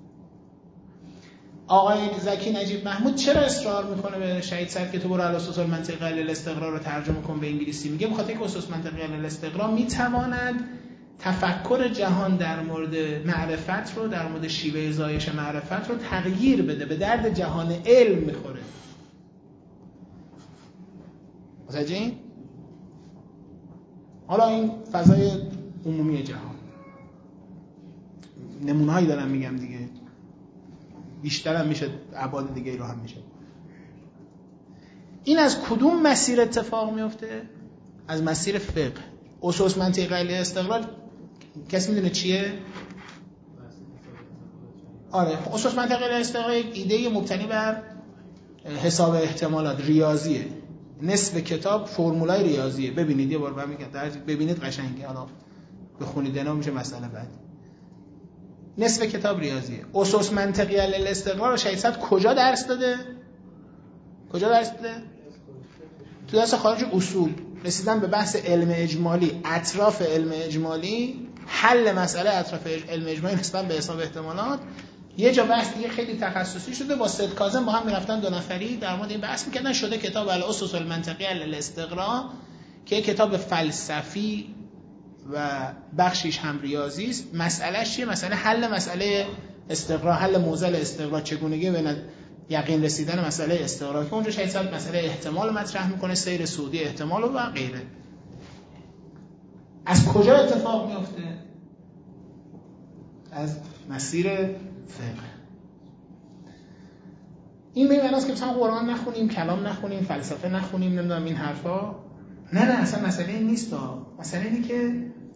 آقای زکی نجیب محمود چرا اصرار میکنه به شهید صدر که تو برو الاساس المنطقی الاستقرار رو ترجمه کن به انگلیسی؟ میگه بخاطر اینکه اساس منطقی الاستقرار میتواند تفکر جهان در مورد معرفت رو، در مورد شیوه زایش معرفت رو تغییر بده، به درد جهان علم میخوره. متوجه این؟ حالا این فضای عمومی جهان، نمونه هایی دارم میگم دیگه، بیشتر هم میشه ابعاد دیگه رو هم میشه. این از کدوم مسیر اتفاق میفته؟ از مسیر فقه. اساس منطقی الاستقرار کسی میدونه چیه؟ آره، اساس منطقی الاستقرار یک ایده مبتنی بر حساب احتمالات، ریاضیه. نصف کتاب فرمولای ریاضیه. ببینید یه بار من میگم درس ببینید قشنگه، حالا بخونید اینا میشه مسئله بعد. نصف کتاب ریاضیه. اساس منطقی الاستقرار رو شهید صدر کجا درس داده؟ کجا درس داده؟ تو درس خارج اصول. رسیدن به بحث علم اجمالی، اطراف علم اجمالی، حل مسئله اطراف علم اجمالی نسبت به حساب احتمالات. یه جا بحث دیگه خیلی تخصصی شده، با سید کاظم با هم میرفتن دو نفری در مورد این بحث میکردن، شده کتاب الاسس المنطقی الاستقرار که کتاب فلسفی و بخشیش هم ریاضی است. مسئلهش چیه؟ مسئله حل مسئله استقرار، حل معضل استقرار، چگونگی به یقین رسیدن مسئله استقرار، که اونجا شاید صد مسئله احتمال مطرح میکنه، سیر سعودی احتمال و غیره. از کجا اتفاق میفته؟ از مسیر فقه. این به معنی است که مثلا قرآن نخونیم، کلام نخونیم، فلسفه نخونیم، نمیدونم این حرفا. نه نه، اصلا مسئله این نیست. مسئله اینه که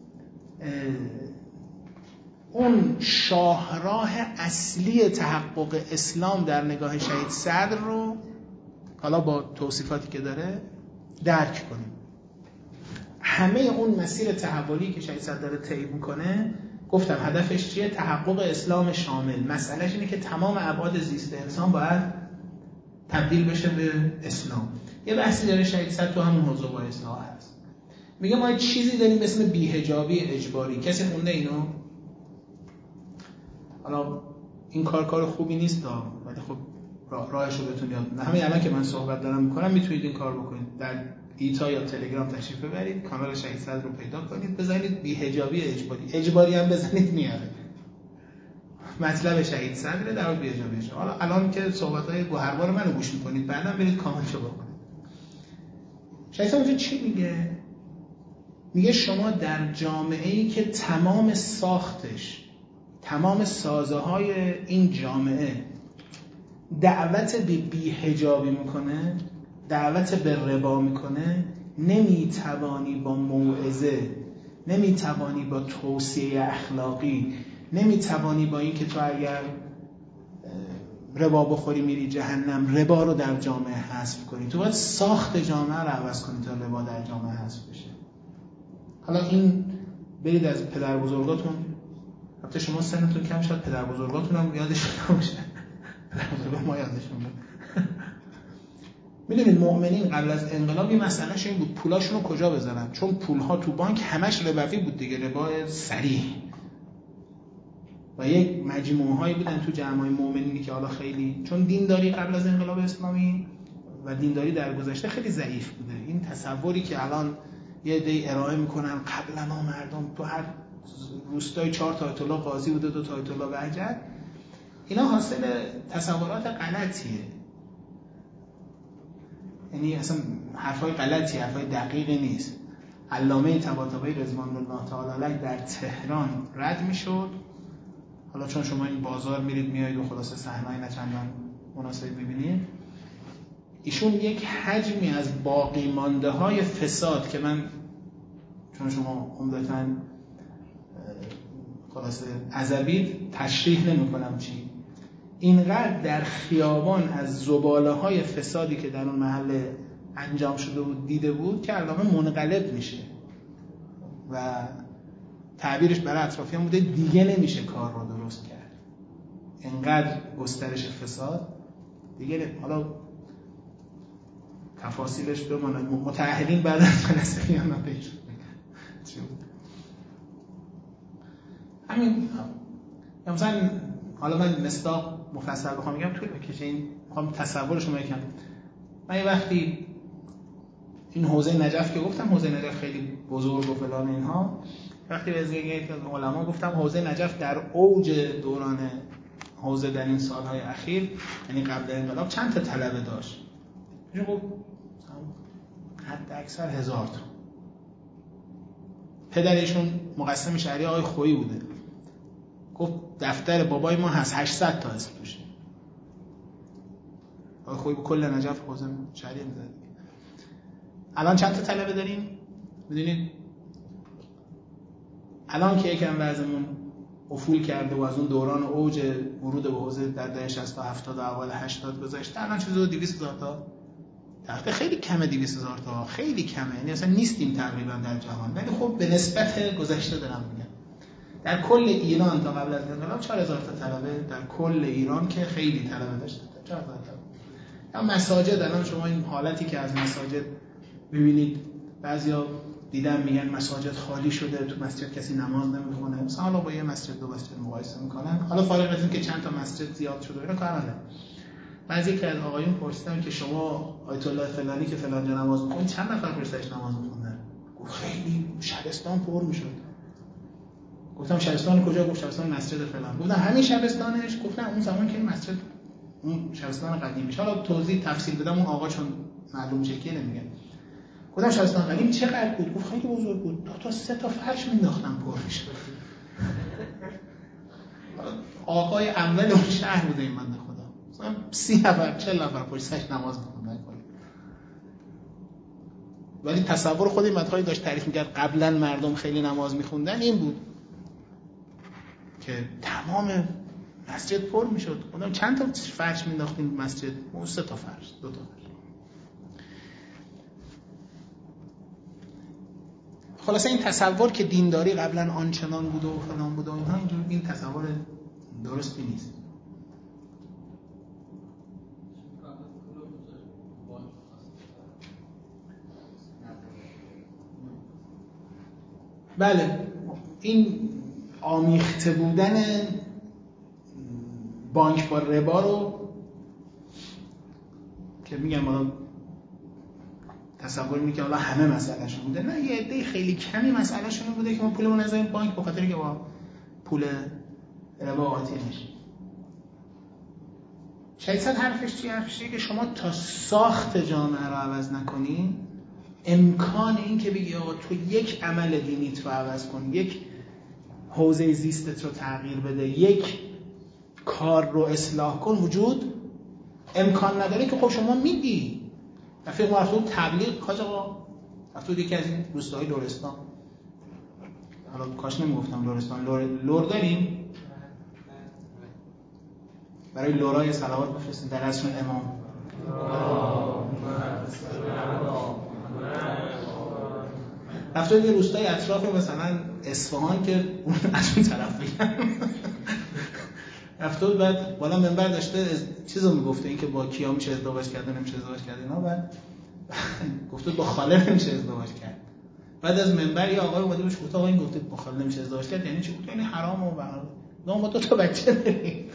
اون شاهراه اصلی تحقق اسلام در نگاه شهید صدر رو حالا با توصیفاتی که داره درک کنیم. همه اون مسیر تحولی که شهید صدر داره طی میکنه، گفتم هدفش چیه؟ تحقق اسلام شامل. مسئلهش اینه که تمام ابعاد زیست انسان باید تبدیل بشه به اسلام. یه بحثی داره شهید صدر تو همون موضوع با اصلاح هست. میگه ما یه چیزی داریم به اسم بی‌حجابی اجباری. کسی خونده اینو؟ حالا این کار کار خوبی نیست، ولی خب راهش رو بهتون یاد میدم. همین الان که من صحبت دارم میکنم میتونید این کار بکنید. در ایتا یا تلگرام تشریف ببرید، کانال شهید صدر رو پیدا کنید، بزنید بی‌حجابی اجباری. اجباری هم بزنید میاره. مطلب شهید صدر در مورد بی‌حجابی اجباری. حالا الان که صحبت‌های گوهربار منو گوش میکنید، بعداً برید کامنتشو بخونید. شهید صدر چی میگه؟ میگه شما در جامعه‌ای که تمام ساختش، تمام سازه‌های این جامعه دعوت به بی‌حجابی میکنه، دعوت به ربا میکنه، نمیتوانی با موعظه، نمیتوانی با توصیه اخلاقی، نمیتوانی با این که تو اگر ربا بخوری میری جهنم، ربا رو در جامعه حذف کنی. تو باید ساخت جامعه رو عوض کنی تا ربا در جامعه حذف بشه. حالا این برید از پدر بزرگاتون، البته شما سنتون کم شد، پدر بزرگاتون هم یادشون نمیشه. پدر بزرگا ما یادشون بود. میدونید مؤمنین قبل از انقلاب این مسئلهش این بود پولاشون رو کجا بذارن، چون پولها تو بانک همش ربوی بود دیگه، ربا صریح. و یک مجموعه هایی بودن تو جمعای مؤمنینی که حالا خیلی، چون دینداری قبل از انقلاب اسلامی و دینداری در گذشته خیلی ضعیف بوده. این تصوری که الان یه عده‌ای ارائه میکنن قبلا ما مردم تو هر روستای چهار تا آیت الله قاضی بوده، دو تا آیت الله بهجت، اینا حاصل تصورات غلطیه. یعنی اصلا حرفای غلطی، حرفای دقیقی نیست. علامه طباطبایی رضوان الله تعالی علیه در تهران رد میشد. حالا چون شما این بازار میرید میایید و خلاصه صحنه‌ای نه چندان مناسبی ببینید، ایشون یک حجمی از باقی مانده های فساد که من چون شما عمدتاً خلاصه عزبید تشریح نمی کنم چی اینقدر در خیابان از زباله های فسادی که در اون محل انجام شده بود دیده بود که علامه منقلب میشه و تعبیرش برای اطرافیان بوده دیگه نمیشه کار رو درست کرد. اینقدر گسترش فساد دیگه نه. حالا تفاصیلش بماند متأهلین بعد از جلسه میان پیش چی بود همین. مثلا حالا من مصداق مفصل بخوام بگم طول بکشه این میخوام تصورش رو یکم. من یه وقتی این حوزه نجف که گفتم حوزه نجف خیلی بزرگ و فلان اینها وقتی به یک علما گفتم حوزه نجف در اوج دوران حوزه در این سالهای اخیر یعنی قبل انقلاب چند تا طلبه داشت؟ میشه گفت حد اکثر هزار تا. پدرشون مقسم شهری آقای خویی بوده. گفت دفتر بابای ما هست هشتصد تا اسم توشه. آقای خویی به کل نجف حوزه شهری می‌زد. الان چند تا طلبه داریم؟ می‌دونید الان که یکم وضعمون افول کرده و از اون دوران اوج ورود به حوزه در دهه شصت تا هفتاد و اوایل هشتاد گذشته الان چیزی دویست هزار تا تقریبا خیلی کمه. دویست هزار تا خیلی کمه یعنی اصلا نیستیم تقریبا در جهان ولی خب به نسبت گذشته دارم میگم در کل ایران تا قبل از انقلاب چهار هزار تا طلبه در کل ایران که خیلی طلبه داشته چهار هزار تا. یا مساجد الان شما این حالتی که از مساجد ببینید بعضیا دیدم میگن مساجد خالی شده تو مسجد کسی نماز نمیخونه مثلا حالا با یه مسجد دو مسجد مقایسه میکنن حالا فارغ از این که چند تا مسجد زیاد شده اینا کار نداره. بعضی که از آقایون پرسیدم که شما آیت الله فلانی که فلان جا نماز میخونید چند نفر پرسش نماز میخوندن؟ گفت خیلی شبستان پر میشد. گفتم شبستان کجا؟ گفت شبستان مسجد فلان. گفتم همین شبستانش؟ گفتم اون زمان که این مسجد اون شبستان قدیمیش. حالا توضیح تفصیل بدم اون آقا چون معلوم شکلی نمیگه. گفتم شبستان قدیم چقدر بود؟ گفت خیلی بزرگ بود. دو تا سه تا فرش مینداختم پر میشد. آقای اول اون شهر بوده این بنده خدا. مثلا سی نفر چهل نفر پشت سرش نماز می‌خوندن. ولی تصور خود این مدخلی داشت تعریف می‌کرد قبلا مردم خیلی نماز می‌خوندن این بود که تمام مسجد پر میشد. گفتم چند تا فرش مینداختیم مسجد؟ اون سه تا فرش، دو تا فرش. خلاصه این تصور که دینداری قبلا آنچنان بوده و فلان بوده و اینها اینجور این تصور درستی نیست. بله این آمیخته بودن بانک با ربا رو که میگم حالا تصور میکنه حالا همه مسئلهشون بوده نه یه عده خیلی کمی مسئلهشون بوده که ما پولمون از این بانک به خاطر که با پول ربا قاطی نشه. شایدصد حرفش چی؟ حرفش چیه که شما تا ساخت جامعه رو عوض نکنی امکان این که بگی آقا تو یک عمل دینیت رو عوض کن یک حوزه زیستت رو تغییر بده یک کار رو اصلاح کن وجود امکان نداره که خب شما میگی رفیق ما رفتون تبلیغ خواهد آقا رفتون یکی از این روستاهای لرستان حالا کاش نمیگفتم لرستان لور, لور داریم برای لورای صلوات بفرستیم در اصل امام رفتون یه روستای اطراف مثلا اصفهان که اون از اون طرف بگم رفتون بعد بالا منبر داشته چیزو میگفته این که با کیا میشه ازدواج کرد نمیشه ازدواج کرد اینا بعد گفته با خاله نمیشه ازدواج کرد بعد از منبر یه آقای اومده بهش گفت آقا این گفته با خاله نمیشه ازدواج کرد یعنی چی؟ گفت یعنی حرامه و برای نه ما دو تا بچه داریم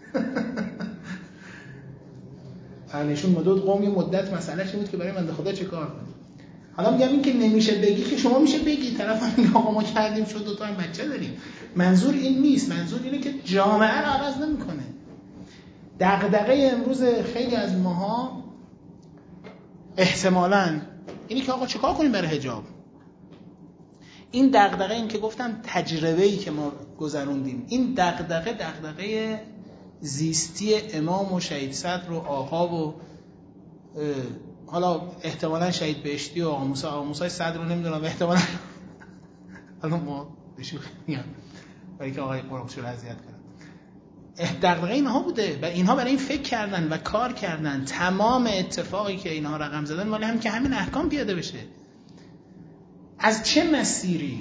اهلشون مدد قومی مدت مسئله چی بود که برای بنده خدا چه کار کنیم. حالا میگم این که نمیشه بگی که شما میشه بگی طرف میگه آقا ما کردیم شد دو تا هم بچه داریم. منظور این نیست، منظور اینه که جامعه رو عوض نمیکنه. دغدغه امروز خیلی از ماها احتمالاً اینی که آقا چیکار کنیم برای حجاب. این دغدغه این که گفتم تجربه‌ای که ما گذروندیم این دغدغه دغدغه زیستی امام و شهید صدر و آقا و حالا احتمالاً شهید بهشتی و آقا موسی آقا موسی صدر رو نمیدونم، احتمالاً حالا ما بشو میگم برای که آقای قربشو اذیت کنن. دغدغه اینها بوده و اینها برای این فکر کردن و کار کردن. تمام اتفاقی که اینها رقم زدن مال هم که همین احکام پیاده بشه. از چه مسیری؟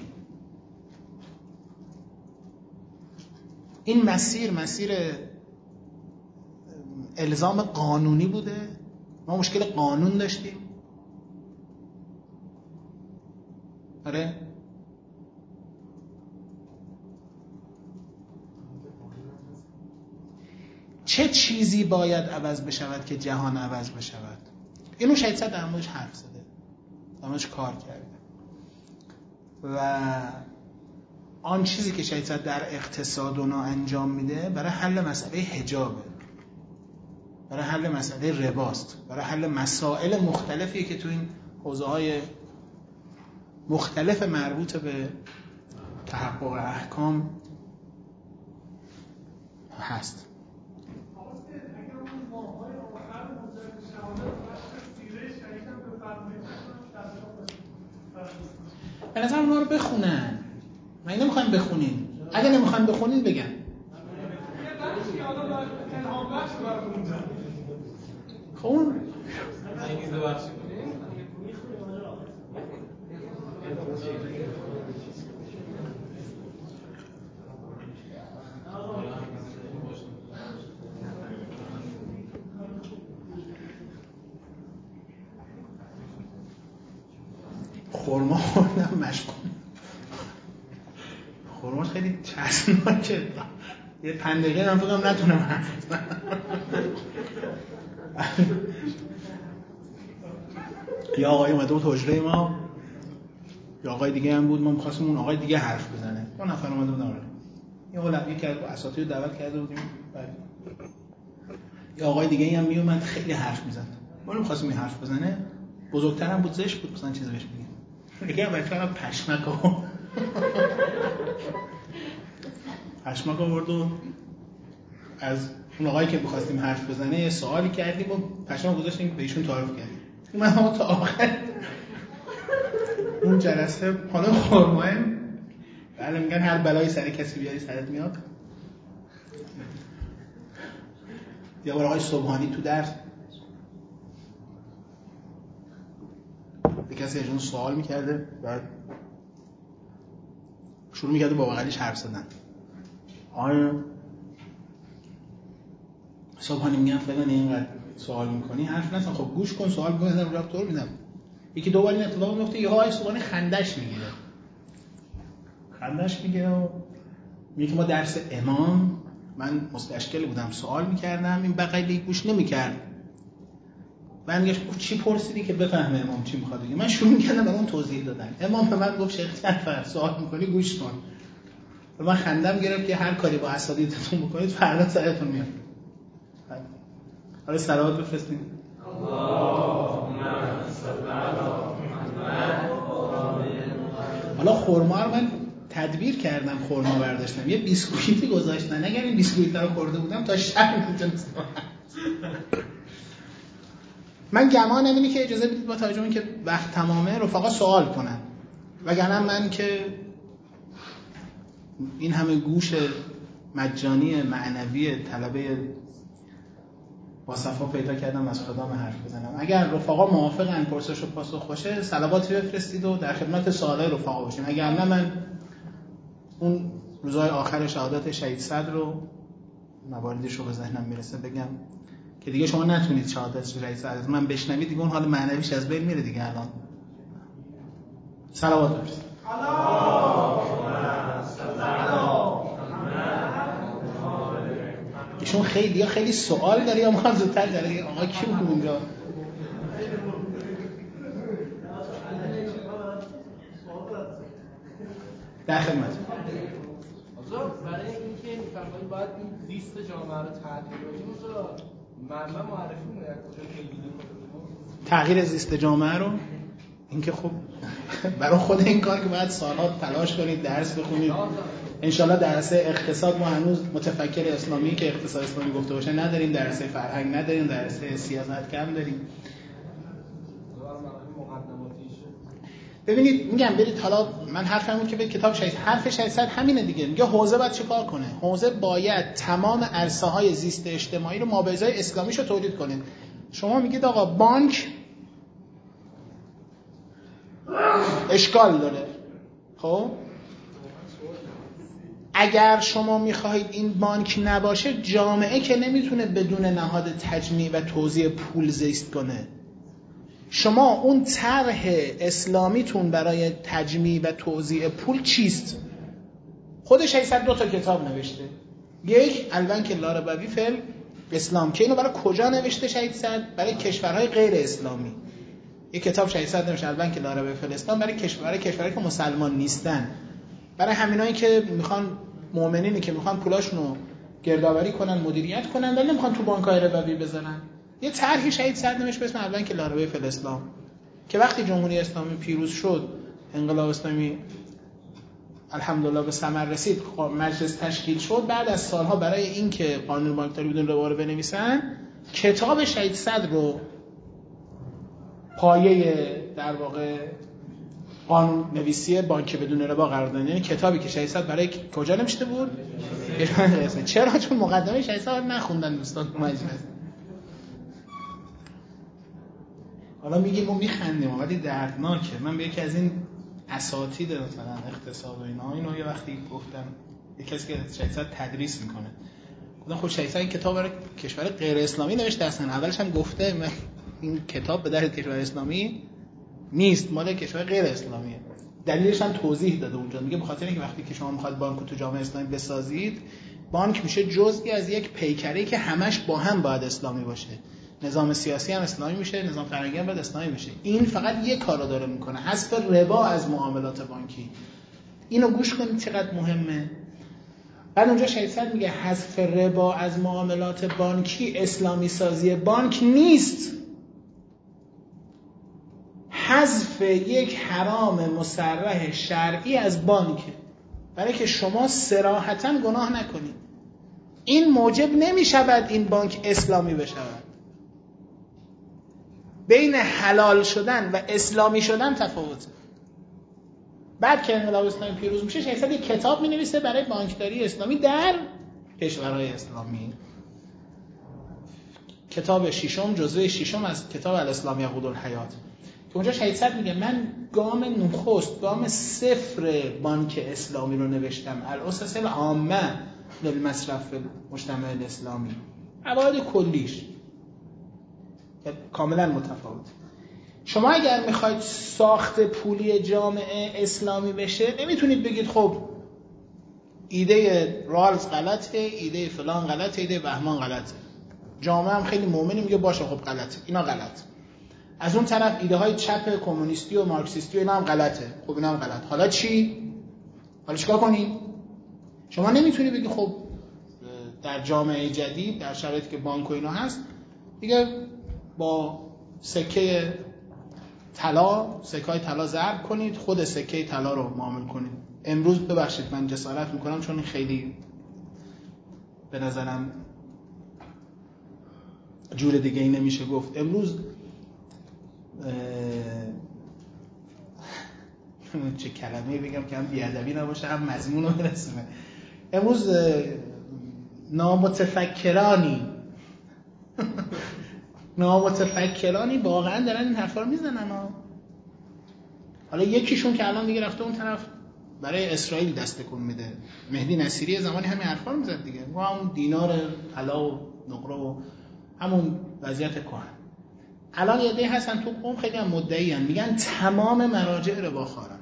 این مسیر مسیر الزام قانونی بوده. ما مشکل قانون داشتیم. آره چه چیزی باید عوض بشود که جهان عوض بشود؟ اینو شهید صدر در موردش حرف زده، در موردش کار کرده و آن چیزی که شهید صدر در اقتصاد اونا انجام میده برای حل مسئله حجابه، برای حل مسئله رباست، برای حل مسائل مختلفی که تو این حوزه‌های مختلف مربوط به تحقق احکام هست. به نظر اونا رو بخونن. من نمیخوایم بخونین. اگه نمیخوایم بخونین بگم. خب اون خورما خوردم مشغول. خورما خیلی چسبناکه. یه پنج دقیقه من فکرم نتونم حرف بزنم. یا آقای اومده بود حجره ما، یا آقای دیگه هم بود، ما می‌خواستیم اون آقای دیگه حرف بزنه. دو نفر اومده بودن آره. یه علمی کرد با اساتید دعوت کرده بودیم. بعد یا آقای دیگه هم میومد خیلی حرف می‌زد. ما نمی‌خواستیم این حرف بزنه. بزرگترم بود، زشت بود مثلا چیزی بهش بگیم. دیگه بچه‌ها پشمک آورد. پشمک آورد و از اون آقایی که می‌خواستیم حرف بزنه یه سوالی کردیم و پشمک گذاشتیم به ایشون تعارف کردیم. من هم تا آخر اون جلسه حالا خرماه بله میگن هر بلایی سر کسی بیاری سرت میاد. یه بار آقای صبحانی تو درس به کسی اجازه سوال میکرده بعد شروع میکرده با بغلیش حرف زدن. آقای صبحانی میگن فلان اینقدر سوال میکنی حرف نزن، خب گوش کن سوال میکنی ازم جواب طور میدم. یکی دو بار این اتفاق میفته یه آقای صبحانی خندش میگیره خندش میگیره و میگه که ما درس امام من مستشکل بودم سوال میکردم این بغلی گوش نمیکرد. من میگم چی پرسیدی که بفهمه امام چی میخواد بگه؟ من شروع میکردم به اون توضیح دادن. امام به من گفت شیخ جعفر سوال میکنی گوش کن. و من خندم گرفت که هر کاری با اساتیدتون بکنید فردا سرتون میاد. حالا صلوات بفرستید. اللهم صل علی محمد. حالا خرما رو من تدبیر کردم، خرما برداشتم یه بیسکویتی گذاشتن. اگر این بیسکویت رو خورده بودم تا شب میتونستم. من گمان اینه که اجازه بدید با توجه به اینکه وقت تمامه رفقا سوال کنن، وگرنه من که این همه گوش مجانی معنوی طلبه با صفا پیدا کردم از خدا من حرف بزنم. اگر رفقا موافقن پرسش و پاسخ باشه صلواتی بفرستید و در خدمت سوالای رفقا باشیم. اگر نه من اون روزهای آخر شهادت شهید صدر رو مواردش رو به ذهنم میرسه بگم که دیگه شما نتونید شهادت شهید صدر از من بشنوید، دیگه اون حال معنویش از بین میره دیگه. الان صلوات بفرستید. ایشون خیلی یا خیلی سوال داره یا ما زودتر داره. آقا کی بود اونجا؟ در خدمت. حضرت برای اینکه میفرمایید باید این لیست جامعه رو تغییر بدیم حضرت منبع معرفی می‌کنید کجا پیگیری کنید؟ تغییر زیست جامعه رو اینکه خب برای خود این کار که باید سالها تلاش کنید درس بخونید. انشالله درسه اقتصاد ما هنوز متفکر اسلامی که اقتصاد اسلامی گفته باشه نداریم، درسه فرهنگ نداریم، درسه سیاست کم داریم. ببینید میگم برید، حالا من حرفم بود که به کتاب شهید حرف شهید همینه دیگه، میگه حوزه باید چه کار کنه؟ حوزه باید تمام عرصه های زیست اجتماعی رو مابعضای اسلامیشو تولید کنه. شما میگید آقا بانک اشکال داره، خب اگر شما میخواهید این بانک نباشه، جامعه که نمیتونه بدون نهاد تجمیع و توزیع پول زیست کنه. شما اون طرح اسلامیتون برای تجمیع و توزیع پول چیست؟ خود ششصد دو تا کتاب نوشته. یک البنک الربوی فی اسلام که اینو برای کجا نوشته شهید صد؟ برای کشورهای غیر اسلامی. یک کتاب شهید صد نوشته البنک الربوی فی اسلام برای کشورهای کشورهایی که مسلمان نیستن، برای همینایی که میخوان، مؤمنینی که میخوان پولاشونو گردآوری کنن، مدیریت کنن، ولی نمیخوان تو بانک‌های ربوی بذارن. یه طرحی شهید صد نوشت به اسم البنک الربوی فی اسلام که وقتی جمهوری اسلامی پیروز شد، انقلاب اسلامی الحمدلله به ثمر رسید، مجلس تشکیل شد، بعد از سالها برای اینکه قانون بانکداری بدون ربا رو بنویسن، کتاب شهید صد رو پایه در واقع قانون نویسی بانک بدون ربا قرار دادن. یعنی کتابی که شهید صد برای کجا نوشته بود؟ چرا؟ چون مقدمه شهید صد نخوندن دوستان مجلس. حالا میگیم ما میخندیم ولی دردناکه. من به یکی از این اساتید مثلا اقتصاد و اینا اینو یه وقتی گفتم، یه کسی که شهید صد تدریس میکنه، گفتم خب شهید صد این کتاب برای کشور غیر اسلامی نوشته اصلا. اولش هم گفته من این کتاب به درد کشور اسلامی نیست، مال کشور غیر اسلامیه. دلیلش هم توضیح داده اونجا، میگه به خاطر اینکه وقتی که شما میخواد بانک رو تو جامعه اسلامی بسازید، بانک میشه جزئی از یک پیکره که همش با هم باید اسلامی باشه. نظام سیاسی هم اسلامی میشه، نظام فرهنگی هم باید اسلامی میشه. این فقط یک کارو داره میکنه، حذف ربا از معاملات بانکی. اینو گوش کنید چقدر مهمه. بعد اونجا شهید صد میگه حذف ربا از معاملات بانکی اسلامی سازی بانک نیست، حذف یک حرام مصرح شرعی از بانک، برای که شما صراحتاً گناه نکنید. این موجب نمیشود این بانک اسلامی بشود. بین حلال شدن و اسلامی شدن تفاوته. بعد که انقلاب اسلامی پیروز میشه، شهید صد یک کتاب مینویسه برای بانکداری اسلامی در کشورهای اسلامی. کتاب ششم، جزوه ششم از کتاب الاسلام یقود الحیات، که اونجا شهید صد میگه من گام نخست، گام صفر بانک اسلامی رو نوشتم، الاساس العامه للمصرف مجتمع الاسلامی، قواعد کلیش کاملا متفاوت. شما اگر میخواید ساخت پولی جامعه اسلامی بشه، نمیتونید بگید خب ایده رالز غلطه، ایده فلان غلطه، ایده بهمان غلطه. جامعه هم خیلی مؤمنه میگه باشه خب غلطه، اینا غلط. از اون طرف ایده های چپ کمونیستی و مارکسیستی و اینا هم غلطه، خب اینا هم غلط. حالا چی؟ حالا چیکار کنید؟ شما نمیتونی بگی خب در جامعه جدید، در شرایطی که بانک و اینا هست، دیگه با سکه طلا، سکه های طلا ضرب کنید، خود سکه طلا رو معامل کنید. امروز ببخشید من جسارت میکنم چون خیلی به نظرم جور دیگه ای نمیشه گفت. امروز چه کلمه‌ای بگم که هم بی‌ادبی نباشه هم مضمون رو برسونه. امروز نامتفکرانی نامتفکرانی واقعا دارن این حرفا رو میزنن ها. حالا یکیشون که الان دیگه رفته اون طرف برای اسرائیل دست تکون میده، مهدی نصیری زمانی همین حرفا رو میزد دیگه، ما همون دینار طلا و نقره و همون وضعیت کهن. الان یه عده هستن تو قوم خیلی هم مدعی ان، میگن تمام مراجع رباخوارن.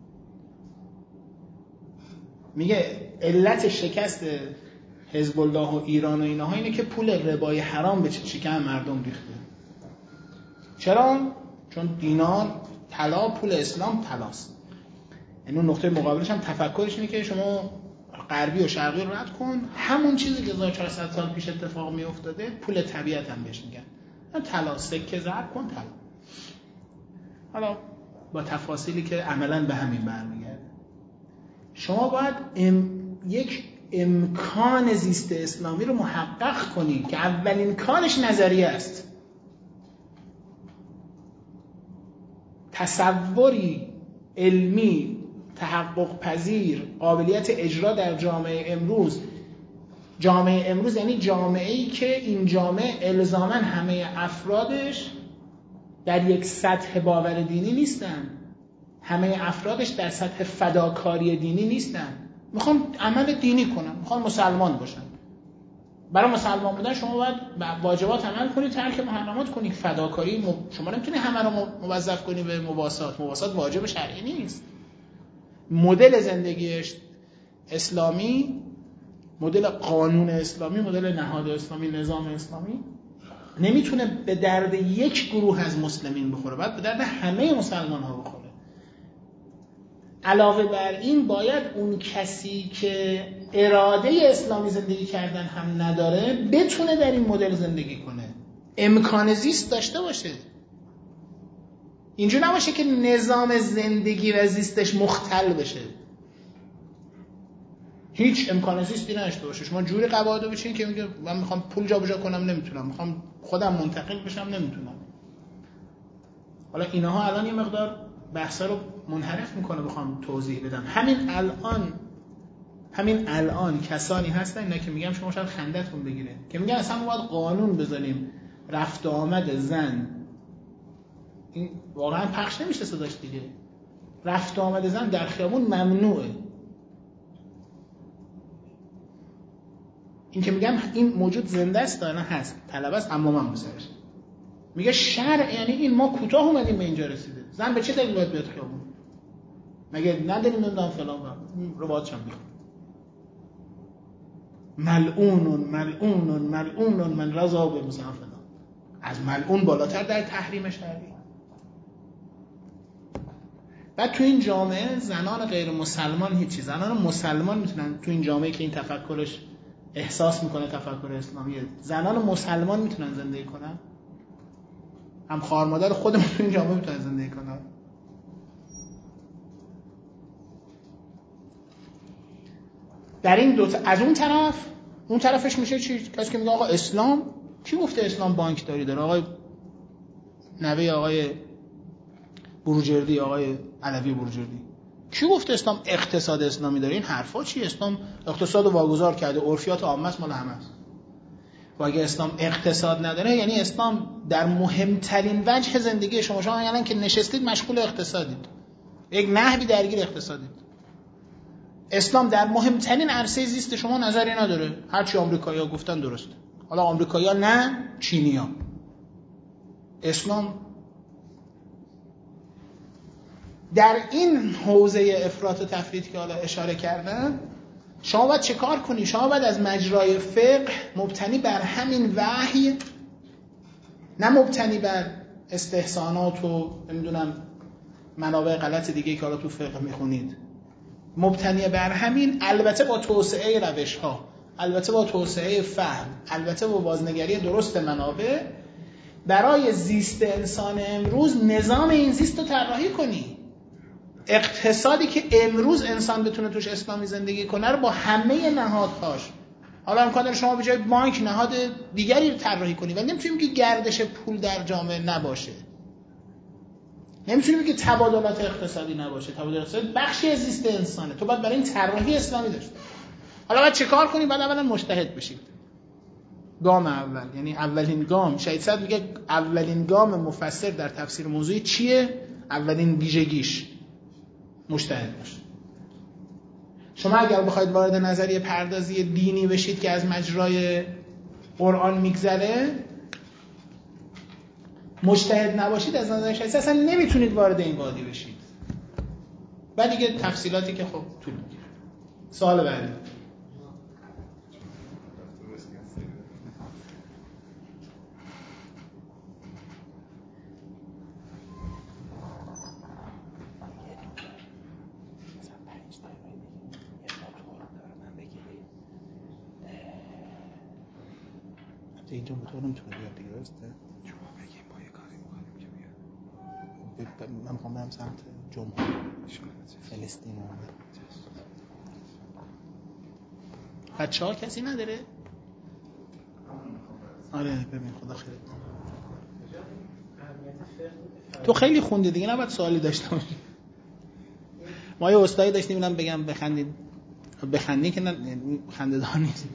میگه علت شکست حزب الله و ایران و اینها اینه که پول ربای حرام به شکم مردم ریخته. چرا؟ چون دینار طلا، پول اسلام طلاست. یعنی اون نقطه مقابلش هم تفکرش اینه که شما غربی و شرقی رو رد کن، همون چیزی که هزار و چهارصد سال پیش اتفاق می افتاده پول طبیعت هم بهش میگن. طلا، سکه ضرب کن طلا. حالا با تفاصیلی که عملاً به همین برمیگرده. شما باید ام... یک امکان زیست اسلامی رو محقق کنید که اولین کارش نظریه است. تصوری علمی، تحقق پذیر، قابلیت اجرا در جامعه امروز. جامعه امروز یعنی جامعه‌ای که این جامعه الزاماً همه افرادش در یک سطح باور دینی نیستن، همه افرادش در سطح فداکاری دینی نیستن. میخوام عمل دینی کنم، میخوام مسلمان باشم. برای مسلمان بودن شما باید واجبات عمل کنید، ترک محرمات کنید. فداکاری م... شما نمیتونید همه رو موظف کنید به مواسات. مواسات واجب شرعی نیست. مدل زندگی اسلامی، مدل قانون اسلامی، مدل نهاد اسلامی، نظام اسلامی نمیتونه به درد یک گروه از مسلمین بخوره، باید به درد همه مسلمان ها بخوره. علاوه بر این باید اون کسی که اراده اسلامی زندگی کردن هم نداره بتونه در این مدل زندگی کنه، امکان زیست داشته باشه. اینجور نباشه که نظام زندگی و زیستش مختل بشه، هیچ امکان زیستی نداشته باشه. شما جوری قواعد بچین که میگه من میخوام پول جابجا کنم نمیتونم، میخوام خودم منتقل بشم نمیتونم. حالا اینها الان یه مقدار بحثا رو منحرف میکنه، بخوام توضیح بدم. همین الان همین الان کسانی هستن اینا که میگم شما شاید خندتون بگیره که میگن اصلا ما باید قانون بذاریم رفت و آمد زن، این واقعا پخش نمیشه صداش دیگه، رفت و آمد زن در خیابون ممنوعه. این که میگم این موجود زنده است داره هست، طلب است اما من بسرش میگه شرع یعنی این ما کوتاه اومدیم به اینجا رسیده. زن به چه دلیل باید بیاد خیابون؟ مگه نداریم نمیدونم فلان رو باید چم میخوام ملعونون ملعونون ملعونون من رضا به مثلا فلان. از ملعون بالاتر در تحریم شرعی. بعد تو این جامعه زنان غیر مسلمان هیچی، زنان مسلمان میتونن تو این جامعه که این تفکرش احساس میکنه تفکر اسلامیه، زنان مسلمان میتونن زندگی کنن؟ هم خواهر مادر خودمون تو این جامعه میتونن زندگی کنن؟ در این دو تا... از اون طرف اون طرفش میشه چی؟ کسی که میگه آقا اسلام، کی گفته اسلام بانکداری داره؟ آقای نوه آقای بروجردی، آقای علوی بروجردی، کی گفته اسلام اقتصاد اسلامی داره؟ این حرفا چیه؟ اسلام اقتصاد واگذار کرده، عرفیات عامه است، مال همه است. و اگه اسلام اقتصاد نداره یعنی اسلام در مهمترین وجه زندگی شما، شما الان که نشستید مشغول اقتصادید، یک نحوی درگیر اقتصادید. اسلام در مهمترین عرصه زیست شما نظری نداره، هرچی آمریکایی‌ها گفتن درسته. حالا آمریکایی‌ها نه، چینی‌ها. اسلام در این حوزه افراط و تفریط که حالا اشاره کردم، شما باید چه کار کنی؟ شما باید از مجرای فقه مبتنی بر همین وحی، نه مبتنی بر استحسانات و نمیدونم منابع غلط دیگه که حالا تو فقه میخونید، مبتنی بر همین، البته با توسعه روش ها، البته با توسعه فهم، البته با بازنگری درست منابع، برای زیست انسان امروز نظام این زیست رو طراحی کنی. اقتصادی که امروز انسان بتونه توش اسلامی زندگی کنه رو با همه نهادهاش، حالا امکان داره شما به جای بانک نهاد دیگری رو طراحی کنی، ولی نمیتونیم که گردش پول در جامعه نباشه، نمیتونیم که تبادلات اقتصادی نباشه. تبادلات اقتصادی بخشی از زیست انسانه، تو باید برای این طراحی اسلامی داشته. حالا باید چه کار کنی؟ باید اولا مجتهد بشید. گام اول، یعنی اولین گام، شهید صدر میگه اولین گام مفسر در تفسیر موضوعی چیه؟ اولین ویژگیش مجتهد باش. شما اگر بخواید وارد نظریه پردازی دینی بشید که از مجرای قرآن میگذره، مجتهد نباشید از نظر شخصی اصلا نمیتونید وارد این وادی بشید. بعد دیگه تفصیلاتی که خب طول میگیره. سوال بعدی. اینجا به طور نمیتونه بیاد دیگه، درسته؟ شما بگیم با یه کاری میکنیم که بیاد. من میخوام برم سمت جمهوری فلسطین. بچه ها کسی نداره؟ آره ببین خدا خیرت. تو خیلی خوندی دیگه، نباید سوالی داشته باشی. ما یه استادی داشتیم، اینم بگم بخندید، بخندید که نه خنده‌دار نیست،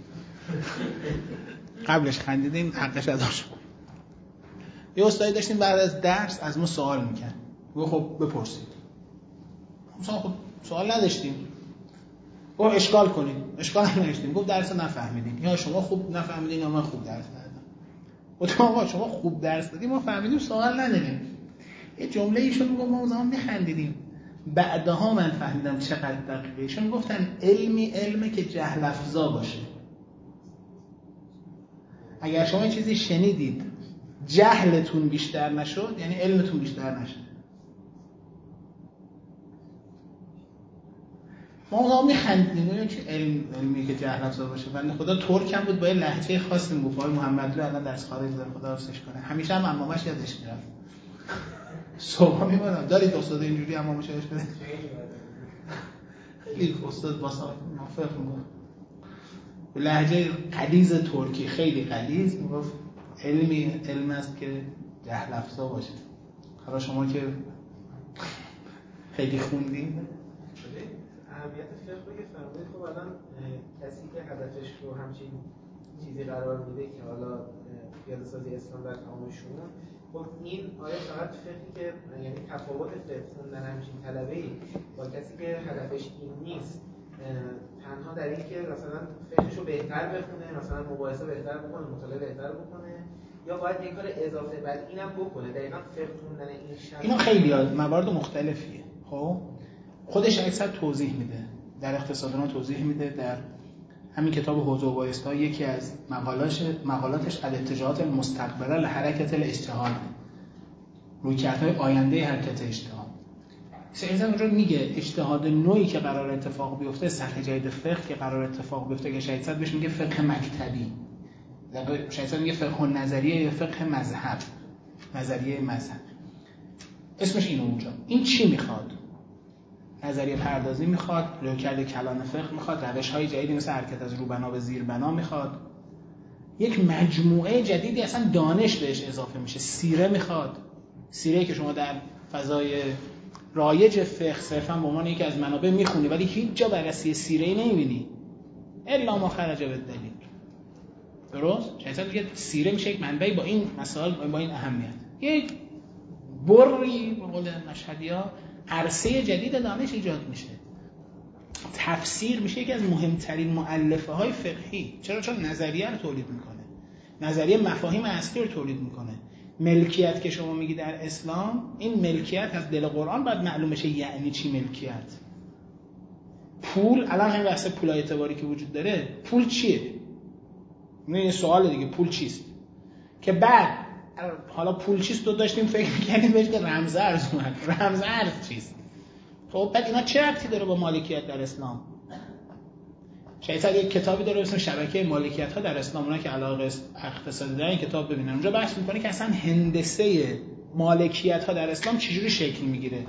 قبلش خندیدیم حقش ادا شد. یه استادی داشتیم بعد از درس از ما سوال میکرد، گفت خب بپرسید. مثلا خب سوال نداشتیم، گفت اشکال کنید. اشکال هم نداشتیم، گفت درس رو نفهمیدین، یا شما خوب نفهمیدین یا من خوب درس دادم. گفتم آقا شما خوب درس دادی، ما فهمیدیم، سوال نداریم. یه جمله ایشون میگفت ما زمان میخندیدیم، بعدها من فهمیدم چقدر دقیقه. ایشون گفتن علمی علمه که جهل افزا باشه. اگر شما این چیزی شنیدید جهلتون بیشتر نشد، یعنی علمتون بیشتر نشد. ما اونها میخندیدیم، این چه علم علمی که جهل افزا باشه. بنده خدا ترکم بود با یه لهجه خاصی میگفت. آقای محمدلو الان درس خارج داره، خدا حفظش کنه. همیشه هم عمامش یادش میرفت. صبح میمونم دارید استاد اینجوری عمامش یادش بده. خیلی استاد واسه موافق بود. لهجه غلیظ ترکی، خیلی غلیظ، میگفت علمی علم است که جهل افزا باشه. حالا شما که خیلی خوندید اهمیت فقه رو که فرمودید، خب الان کسی که هدفش رو همچین چیزی قرار میده که حالا پیاده سازی اسلام در تمام شمول، خب این آیا فقط فقهی که یعنی تفاوت فقه خوندن همچین طلبه‌ای با کسی که هدفش این نیست تنها در این که مثلا فقهش رو بهتر بخونه، مثلا مباحثه بهتر بکنه، مطالعه بهتر بکنه، یا باید یک کار اضافه بعد اینم بکنه؟ دقیقاً فقه خوندن این شرط اینا خیلی موارد مختلفیه. خب خودش اکثر توضیح میده، در اقتصادنا توضیح میده، در همین کتاب حوزه و بایست‌ها یکی از مقالاتش مقالاتش الاتجاهات المستقبله لحرکت الاجتهاد، رویکردهای آینده حرکت اجتهاد. سیدن اونجا میگه اجتهاد نوعی که قرار اتفاق بیفته، سطح جدید فقه که قرار اتفاق بیفته که شاید بهش میگه فقه مکتبی، شاید میگه فقه نظریه یا فقه مذهب، نظریه مذهب اسمش اینو. اونجا این چی میخواد؟ نظریه پردازی میخواد، رویکرد کلان فقه میخواد، روش‌های جدیدی مثل حرکت از روبنا به زیربنا میخواد، یک مجموعه جدیدی اصلا دانش بهش اضافه میشه. سیره میخواد، سیره که شما در فضای رایج فقه صرفا به عنوان یکی از منابع میخونی ولی هیچ جا بررسی سیره‌ای نمیبینی الا ما خرج بالدلیل. درست؟ شاید میگه سیره میشه یک منبعی با این مسائل، با این اهمیت، یک بری به قول مشهدی‌ها عرصه جدید دانش ایجاد میشه. تفسیر میشه یکی از مهمترین مؤلفه های فقهی. چرا؟ چون نظریه رو تولید میکنه، نظریه مفاهیم اصلی رو تولید میکنه. ملکیت که شما میگی در اسلام، این ملکیت از دل قرآن باید معلوم بشه یعنی چی ملکیت. پول، الان همین بحث پول اعتباری که وجود داره، پول چیه؟ این یه سوال دیگه، پول چیست؟ که بعد حالا پول چیست رو داشتیم فکر می‌کردیم بهش که رمز ارز اومد. رمز ارز چیست؟ خب بعد اینا چه ربطی داره با مالکیت در اسلام؟ شاید یک کتابی داره اسم شبکه مالکیت‌ها در اسلام، اونا که علاقه اقتصادی دارن این کتاب ببینن. اونجا بحث می‌کنه که اصلا هندسه مالکیت‌ها در اسلام چجوری شکل می‌گیره،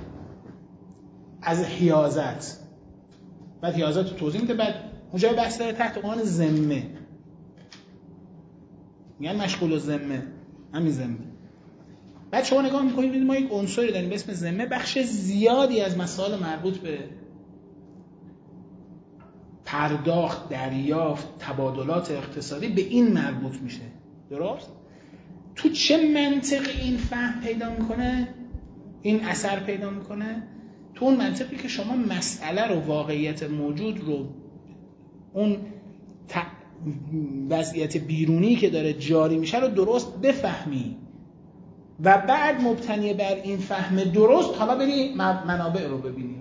از حیازت. بعد حیازت رو توضیح میده. بعد اونجا بحث داره تحت عنوان ذمه، میگن مشغول الذمه، همین ذمه. بعد شما نگاه میکنید میبینید ما یک عنصری داریم به اسم ذمه، بخش زیادی از مسائل مربوط به پرداخت، دریافت، تبادلات اقتصادی به این مربوط میشه. درست؟ تو چه منطقی این فهم پیدا میکنه، این اثر پیدا میکنه؟ تو اون منطقی که شما مسئله رو، واقعیت موجود رو، اون ت... وضعیت بیرونی که داره جاری میشه رو درست بفهمی و بعد مبتنی بر این فهم درست حالا بری منابع رو ببینی.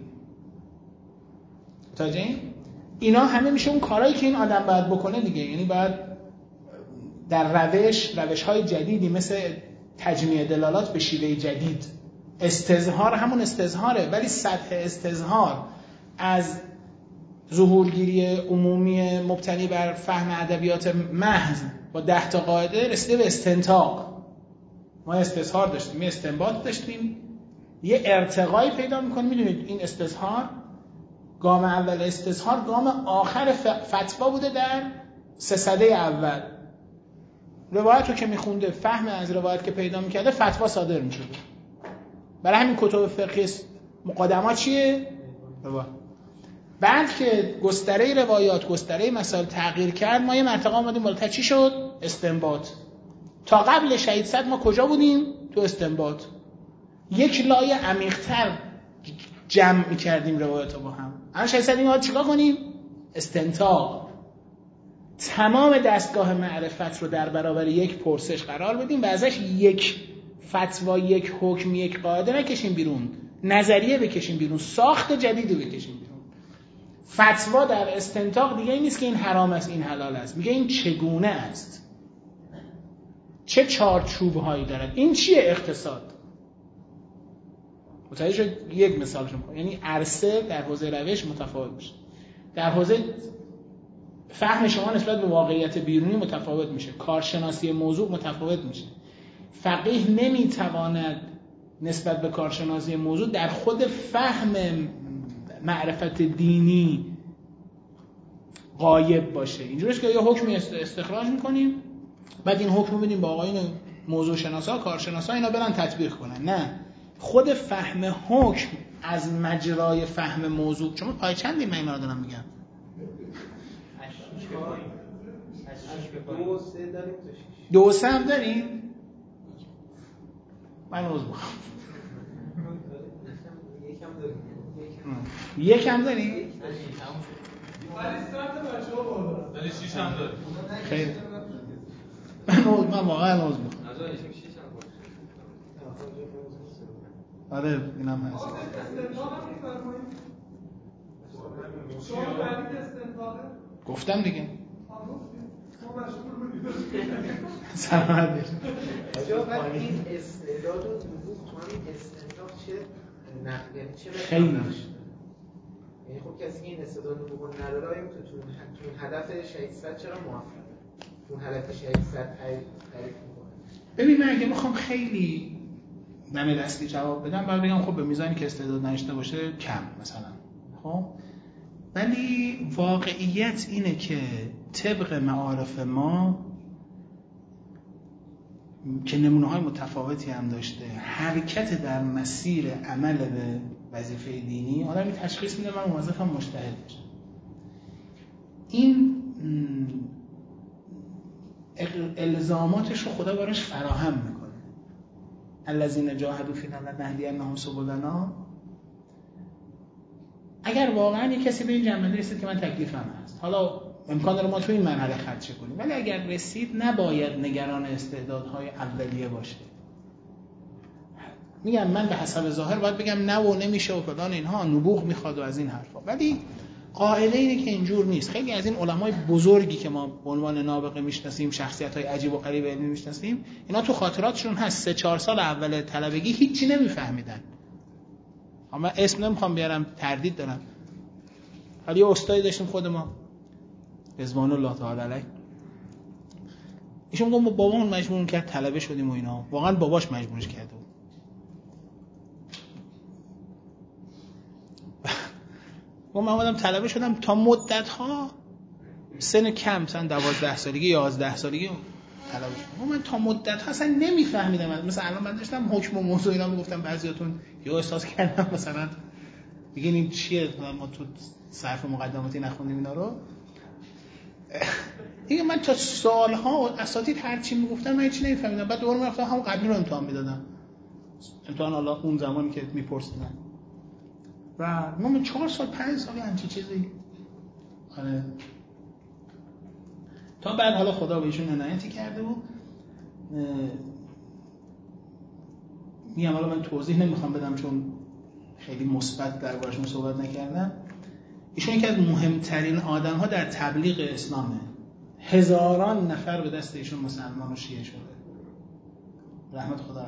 متوجه این؟ اینا همه میشه اون کارهایی که این آدم باید بکنه دیگه. یعنی باید در روش روش‌های جدیدی مثل تجمیع دلالات به شیوه جدید، استظهار همون استظهاره ولی سطح استظهار از ظهورگیری عمومی مبتنی بر فهم ادبیات محض با ده تا قاعده رسیده به استنتاق. ما استظهار داشتیم، یه استنباط داشتیم، یه ارتقایی پیدا می‌کنه. میدونید این استظهار، گام اول استظهار گام آخر فتوا بوده در سه سده اول. روایت رو که میخونده، فهم از روایت که پیدا میکرده، فتوا صادر میشده. برای همین کتب فقهی مقدمات چیه؟ بعد که گستره روایات، گستره مسائل تغییر کرد، ما یه مرتبه اومدیم بالاتر. چی شد؟ استنباط. تا قبل شهید صد ما کجا بودیم؟ تو استنباط. یک لایه عمیق‌تر جمع می‌کردیم روایات با هم. الان شهید صد اینو چیکار کنیم؟ استنتاق. تمام دستگاه معرفت رو در برابر یک پرسش قرار بدیم و ازش یک فتوا، یک حکم، یک قاعده نکشیم بیرون، نظریه بکشیم بیرون، ساخت جدید رو بکشیم بیرون. فتوا در استنتاق دیگه این نیست که این حرام است این حلال است، میگه این چگونه است، چه چارچوب هایی دارد، این چیه اقتصاد. متوجه شد؟ یک مثالش میگم، یعنی عرصه در حوزه روش متفاوت میشه، در حوزه فهم شما نسبت به واقعیت بیرونی متفاوت میشه، کارشناسی موضوع متفاوت میشه. فقیه نمیتواند نسبت به کارشناسی موضوع در خود فهم معرفت دینی غایب باشه. اینجوریه که یه حکمی استخراج میکنیم، بعد این حکم رو میدیم با آقایون موضوع شناسا، کارشناسا، اینا برن تطبیق کنن. نه، خود فهم حکم از مجرای فهم موضوع. شما پای چندی من اینا رو دارم میگم؟ دو سه داریم تا شیش. دو سه هم داریم؟ من عوض بخوام. یکم داریم. یکم داریم؟ ولی سطح بچه ها بالا. ولی شیش هم داریم. خیلی. من عوض من واقعا عوض بخوام. آره اینم هست. گفتم دیگه. سلامت باشید. آجا این استعداد و نبوغ تو همین استنتاق چه نقل، یعنی چه خیلی یعنی خب کسی که این استعداد و نبوغ نداره آیا تو تو هدف شهید صد چرا موفقه؟ تو هدف شهید صد تعریف میکنه. ببین من اگه بخوام خیلی دم دستی جواب بدم باید بگم خب به میزانی که استعداد نداشته باشه کم مثلا. خب ولی واقعیت اینه که طبق معارف ما که نمونه‌های متفاوتی هم داشته، حرکت در مسیر عمل به وظیفه دینی آدمی تشخیص میده من موظفم مجتهد باشم. این الزاماتش رو خدا براش فراهم میکنه. الذین جاهدوا فینا لنهدینهم سبلنا. اگر واقعا یک کسی به این جنبندی رسید که من تکلیفم هست، حالا امکان داره ما تو این مرحله خدشه کنیم، ولی اگر رسید نباید نگران استعدادهای اولیه باشه. میگم من به حسب ظاهر باید بگم نه و نمیشه و فلان اینها، نبوغ میخواد و از این حرفا، ولی قاعده اینه که اینجور نیست. خیلی از این علمای بزرگی که ما به عنوان نابغه میشناسیم، شخصیت‌های عجیب و غریب علمی میشناسیم، اینا تو خاطراتشون هست سه چهار سال اول طلبگی هیچی نمیفهمیدن. اما اسم نمیخوام بیارم، تردید دارم. ولی یه استادی داشتیم خود ما رضوان الله تعالی علیه، ایشون گفت بابامون مجبور کرد طلبه شدیم و اینا. واقعا باباش مجبورش کرده بود. من اومدم طلبه شدم تا مدت‌ها سن کم، مثلا دوازده سالگی یازده سالگی طلبه شدم. من تا مدت‌ها اصلا نمیفهمیدم. مثلا الان من داشتم حکم و موضوع اینا میگفتم، بعضیاتون یه احساس کردم مثلا میگین این چیه، ما تو صرف مقدماتی نخوندیم اینا رو. دیگه من تا سالها اساتید هر چی میگفتن من هیچ نمیفهمیدم. بعد دوباره میرفتم همون قبلی رو امتحان میدادم، امتحان الله اون زمانی که میپرسیدن. و من چهار سال پنج سال همچی چیزی. آره. تا بعد حالا خدا به ایشون عنایتی کرده بود. میگم حالا من توضیح نمیخوام بدم چون خیلی مثبت دربارشون صحبت نکردم. ایشون یکی از مهمترین آدم‌ها در تبلیغ اسلامه. هزاران نفر به دست ایشون مسلمان و شیعه شده. رحمت خدا.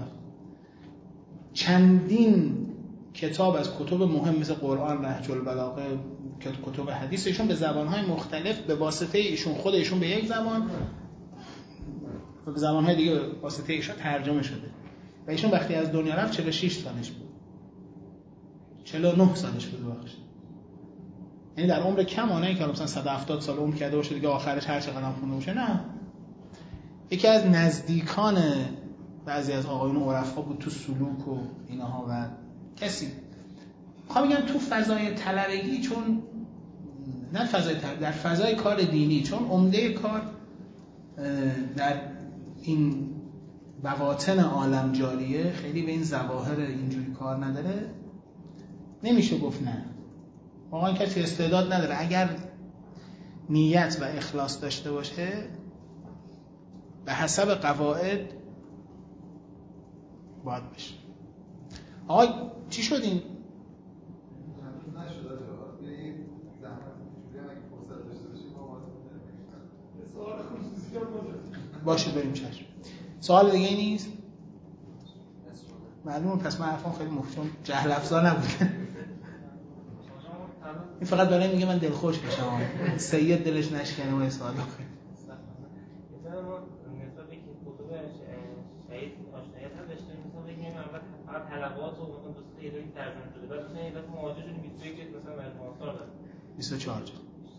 چندین کتاب از کتب مهم مثل قرآن، نهج البلاغه، کتب حدیث ایشون به زبان‌های مختلف به واسطه ایشون، خود ایشون به یک زبان و به زبان‌های دیگه به واسطه ایشون ترجمه شده. و ایشون وقتی از دنیا رفت چهل و شش سالش بود. چهل و نه سالش بود بخش. یعنی در عمر کم آنه که مثلا صد و هفتاد سال عمر کرده باشه دیگه آخرش هر چقدر هم خونده باشه، نه. یکی از نزدیکان بعضی از آقایون عرفا بود تو سلوک و اینها و کسی میخوام بگم تو فضای طلبگی، چون نه فضای طلبگی، در فضای کار دینی، چون عمده کار در این بواطن عالم جاریه، خیلی به این ظواهر اینجوری کار نداره، نمیشه گفت نه. واقعا کسی استعداد نداره، اگر نیت و اخلاص داشته باشه به حسب قواعد باید بشه. آقای چی شدین؟ باشه بریم چشم. سوال دیگه نیست؟ معلومه پس من حرفم خیلی مفهوم جهل افزا نبوده. این فقط برای میگه من دلخوش بشم سید دلش نشکنه و سوال بکنه. مثلا ما نسبت به کتب شهید آشنایت هم داشتیم، مثلا بگیم اول فقط حلقات و مثلا دوست یه دوری ترجمه شده، بعد مثلا یه دفعه مواجه شدیم بیست و یک مثلا برای مانسار دارم بیست و چهار جلد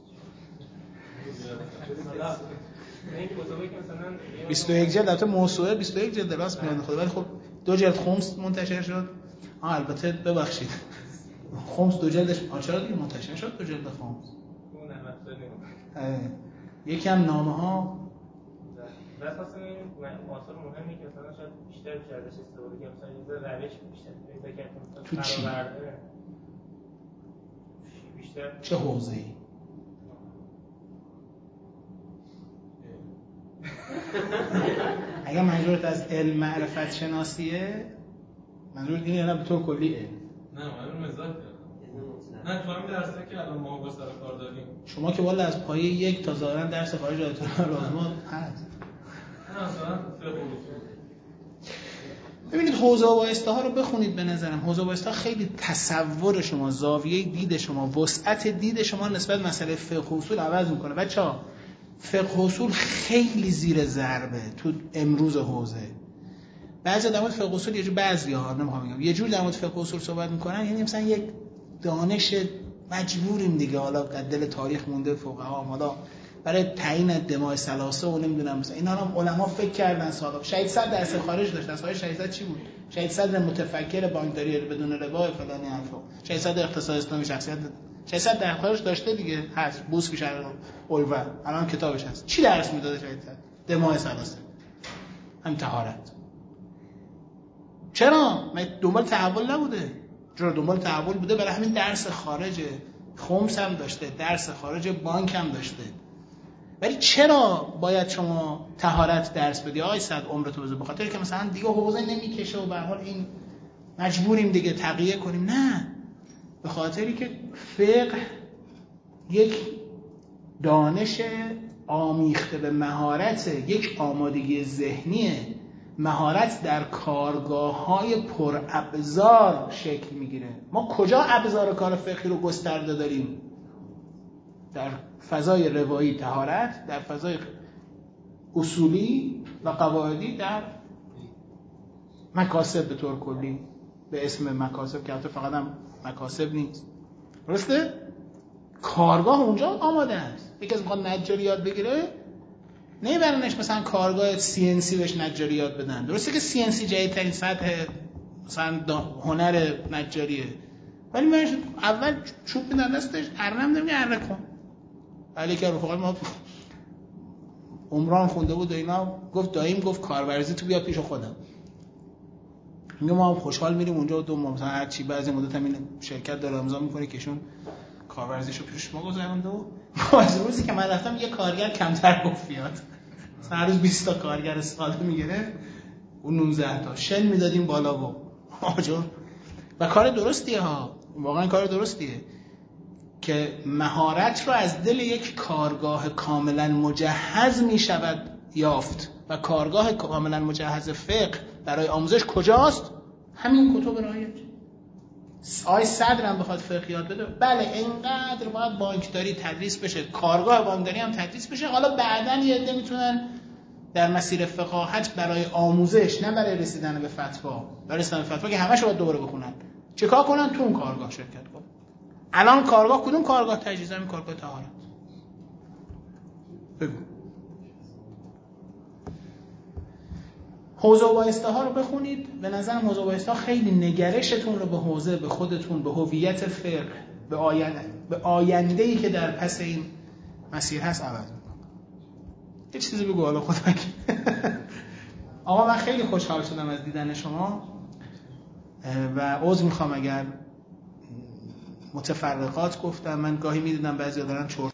بیست و یک جلد البته موسوعه بیست و یک جلد راست میاد خود، ولی خب دو جلد خمس منتشر شد. آه البته ببخشید خمس دو جلدش چرا دیگه منتشر شد دو جلد خمس. یکی هم نامه ها بس اصلا این آثار مهمی که مثلا شاید بیشتر بشه ازش استفاده کنیم، مثلا یه روش بیشتر پیدا کردیم تو چی؟ بیشتر چه حوزه‌ای؟ اگر منظورت از علم معرفت شناسیه، منظورت اینه یا نه به طور کلی علم؟ نه من مزاح کردم. نه تو همین درسی که الان ما با سر کار داریم، شما که والا از پایه یک تا ظاهرا درس خارج آیت الله رازمان هست. نه مثلا فقه اصول. ببینید حوزه و بایسته ها رو بخونید. به نظرم حوزه و بایسته ها خیلی تصور شما، زاویه دید شما، وسعت دید شما نسبت مسئله فقه اصول عوض میکنه. بچه‌ها فقه اصول خیلی زیر ضربه تو امروز حوزه. بعضی در مورد فقه اصول یه جور بعضی‌ها نمیخوام بگم یه جور در مورد فقه اصول صحبت میکنن، یعنی مثلا یک دانش مجبوریم دیگه، حالا در دل تاریخ مونده فقها، حالا برای تعیین دماء ثلاثه و نمیدونم مثلا اینا هم علما فکر کردن سابقا. شهید صدر درس خارج داشت. درس‌های شهید صدر چی بود؟ شهید صدر متفکر بانکداری بدون ربا فلانی حرفا. شهید صدر اقتصاد اسلامی شخصیت شهید صدر در خارج داشته دیگه، هست بوس فی شرح الوه، الان کتابش هست. چی درس میداده شهید صدر؟ دماء ثلاثه، هم طهارت. چرا؟ من دنبال تحول نبوده. چرا دنبال تحول بوده؟ برای همین درس خارج خمس هم داشته، درس خارج بانک هم داشته. ولی چرا باید شما طهارت درس بدی آقای صد عمرتو بزن؟ به خاطر که مثلا دیگه حوزه نمیکشه و به هر حال این مجبوریم دیگه تقیه کنیم. نه، به خاطری که فقه یک دانش آمیخته به مهارت، یک آمادگی ذهنیه، مهارت در کارگاه‌های پر ابزار شکل میگیره. ما کجا ابزار کار فقهی رو گسترده داریم؟ در فضای روایی طهارت، در فضای اصولی و قواعدی در مکاسب به طور کلی، به اسم مکاسب که البته فقط هم مکاسب نیست. درسته؟ کارگاه اونجا آماده است. یکی از میخواد نجاری یاد بگیره نمیبرنش مثلا کارگاه سی ان سی بهش نجاری یاد بدن. درسته که سی ان سی جدیدترین سطح مثلا هنر نجاریه، ولی من اول چوب میدن دستش، ارنم نمیگه اره کن. ولی که رفقای ما عمران خونده بود و اینا، گفت داییم گفت کارورزی تو بیاد پیش خودم. میگم ما خوشحال میریم اونجا و دو ماه مثلا هر چی بعضی مدت هم این شرکت داره امضا میکنه که ایشون کارورزیشو پیش ما گذرونده و از روزی که من رفتم یه کارگر کمتر گفت بیاد. مثلا هر روز بیست تا کارگر ساده میگیره و نوزده تا شن میدادیم بالا و آجر. و کار درستیه ها، واقعا کار درستیه که مهارت رو از دل یک کارگاه کاملا مجهز می شود یافت. و کارگاه کاملا مجهز فقه برای آموزش کجاست؟ همین کتب رایج. آی صدرم بخواد فقه یاد بده، بله اینقدر باید بانکداری تدریس بشه، کارگاه بانکداری هم تدریس بشه. حالا بعداً یه عده میتونن در مسیر فقاهت برای آموزش، نه برای رسیدن به فتوا، برای رسیدن به فتوا که همه‌شو باید دوباره بخونن، چیکار کنن؟ تو اون کارگاه شرکت کنن. الان کارگاه کدوم کارگاه تجهیزه؟ همین کارگاه طهارت. بگو حوزه و بایسته ها رو بخونید. به نظرم حوزه و بایسته ها خیلی نگرشتون رو به حوزه، به خودتون، به هویت فقه، به آینده، به آینده‌ای که در پس این مسیر هست عوض می‌کنه. یه چیزی بگو حالا خودت. آقا من خیلی خوشحال شدم از دیدن شما و عذر میخوام اگر متفرقات گفتم. من گاهی میدونم بعضیا دارن چرت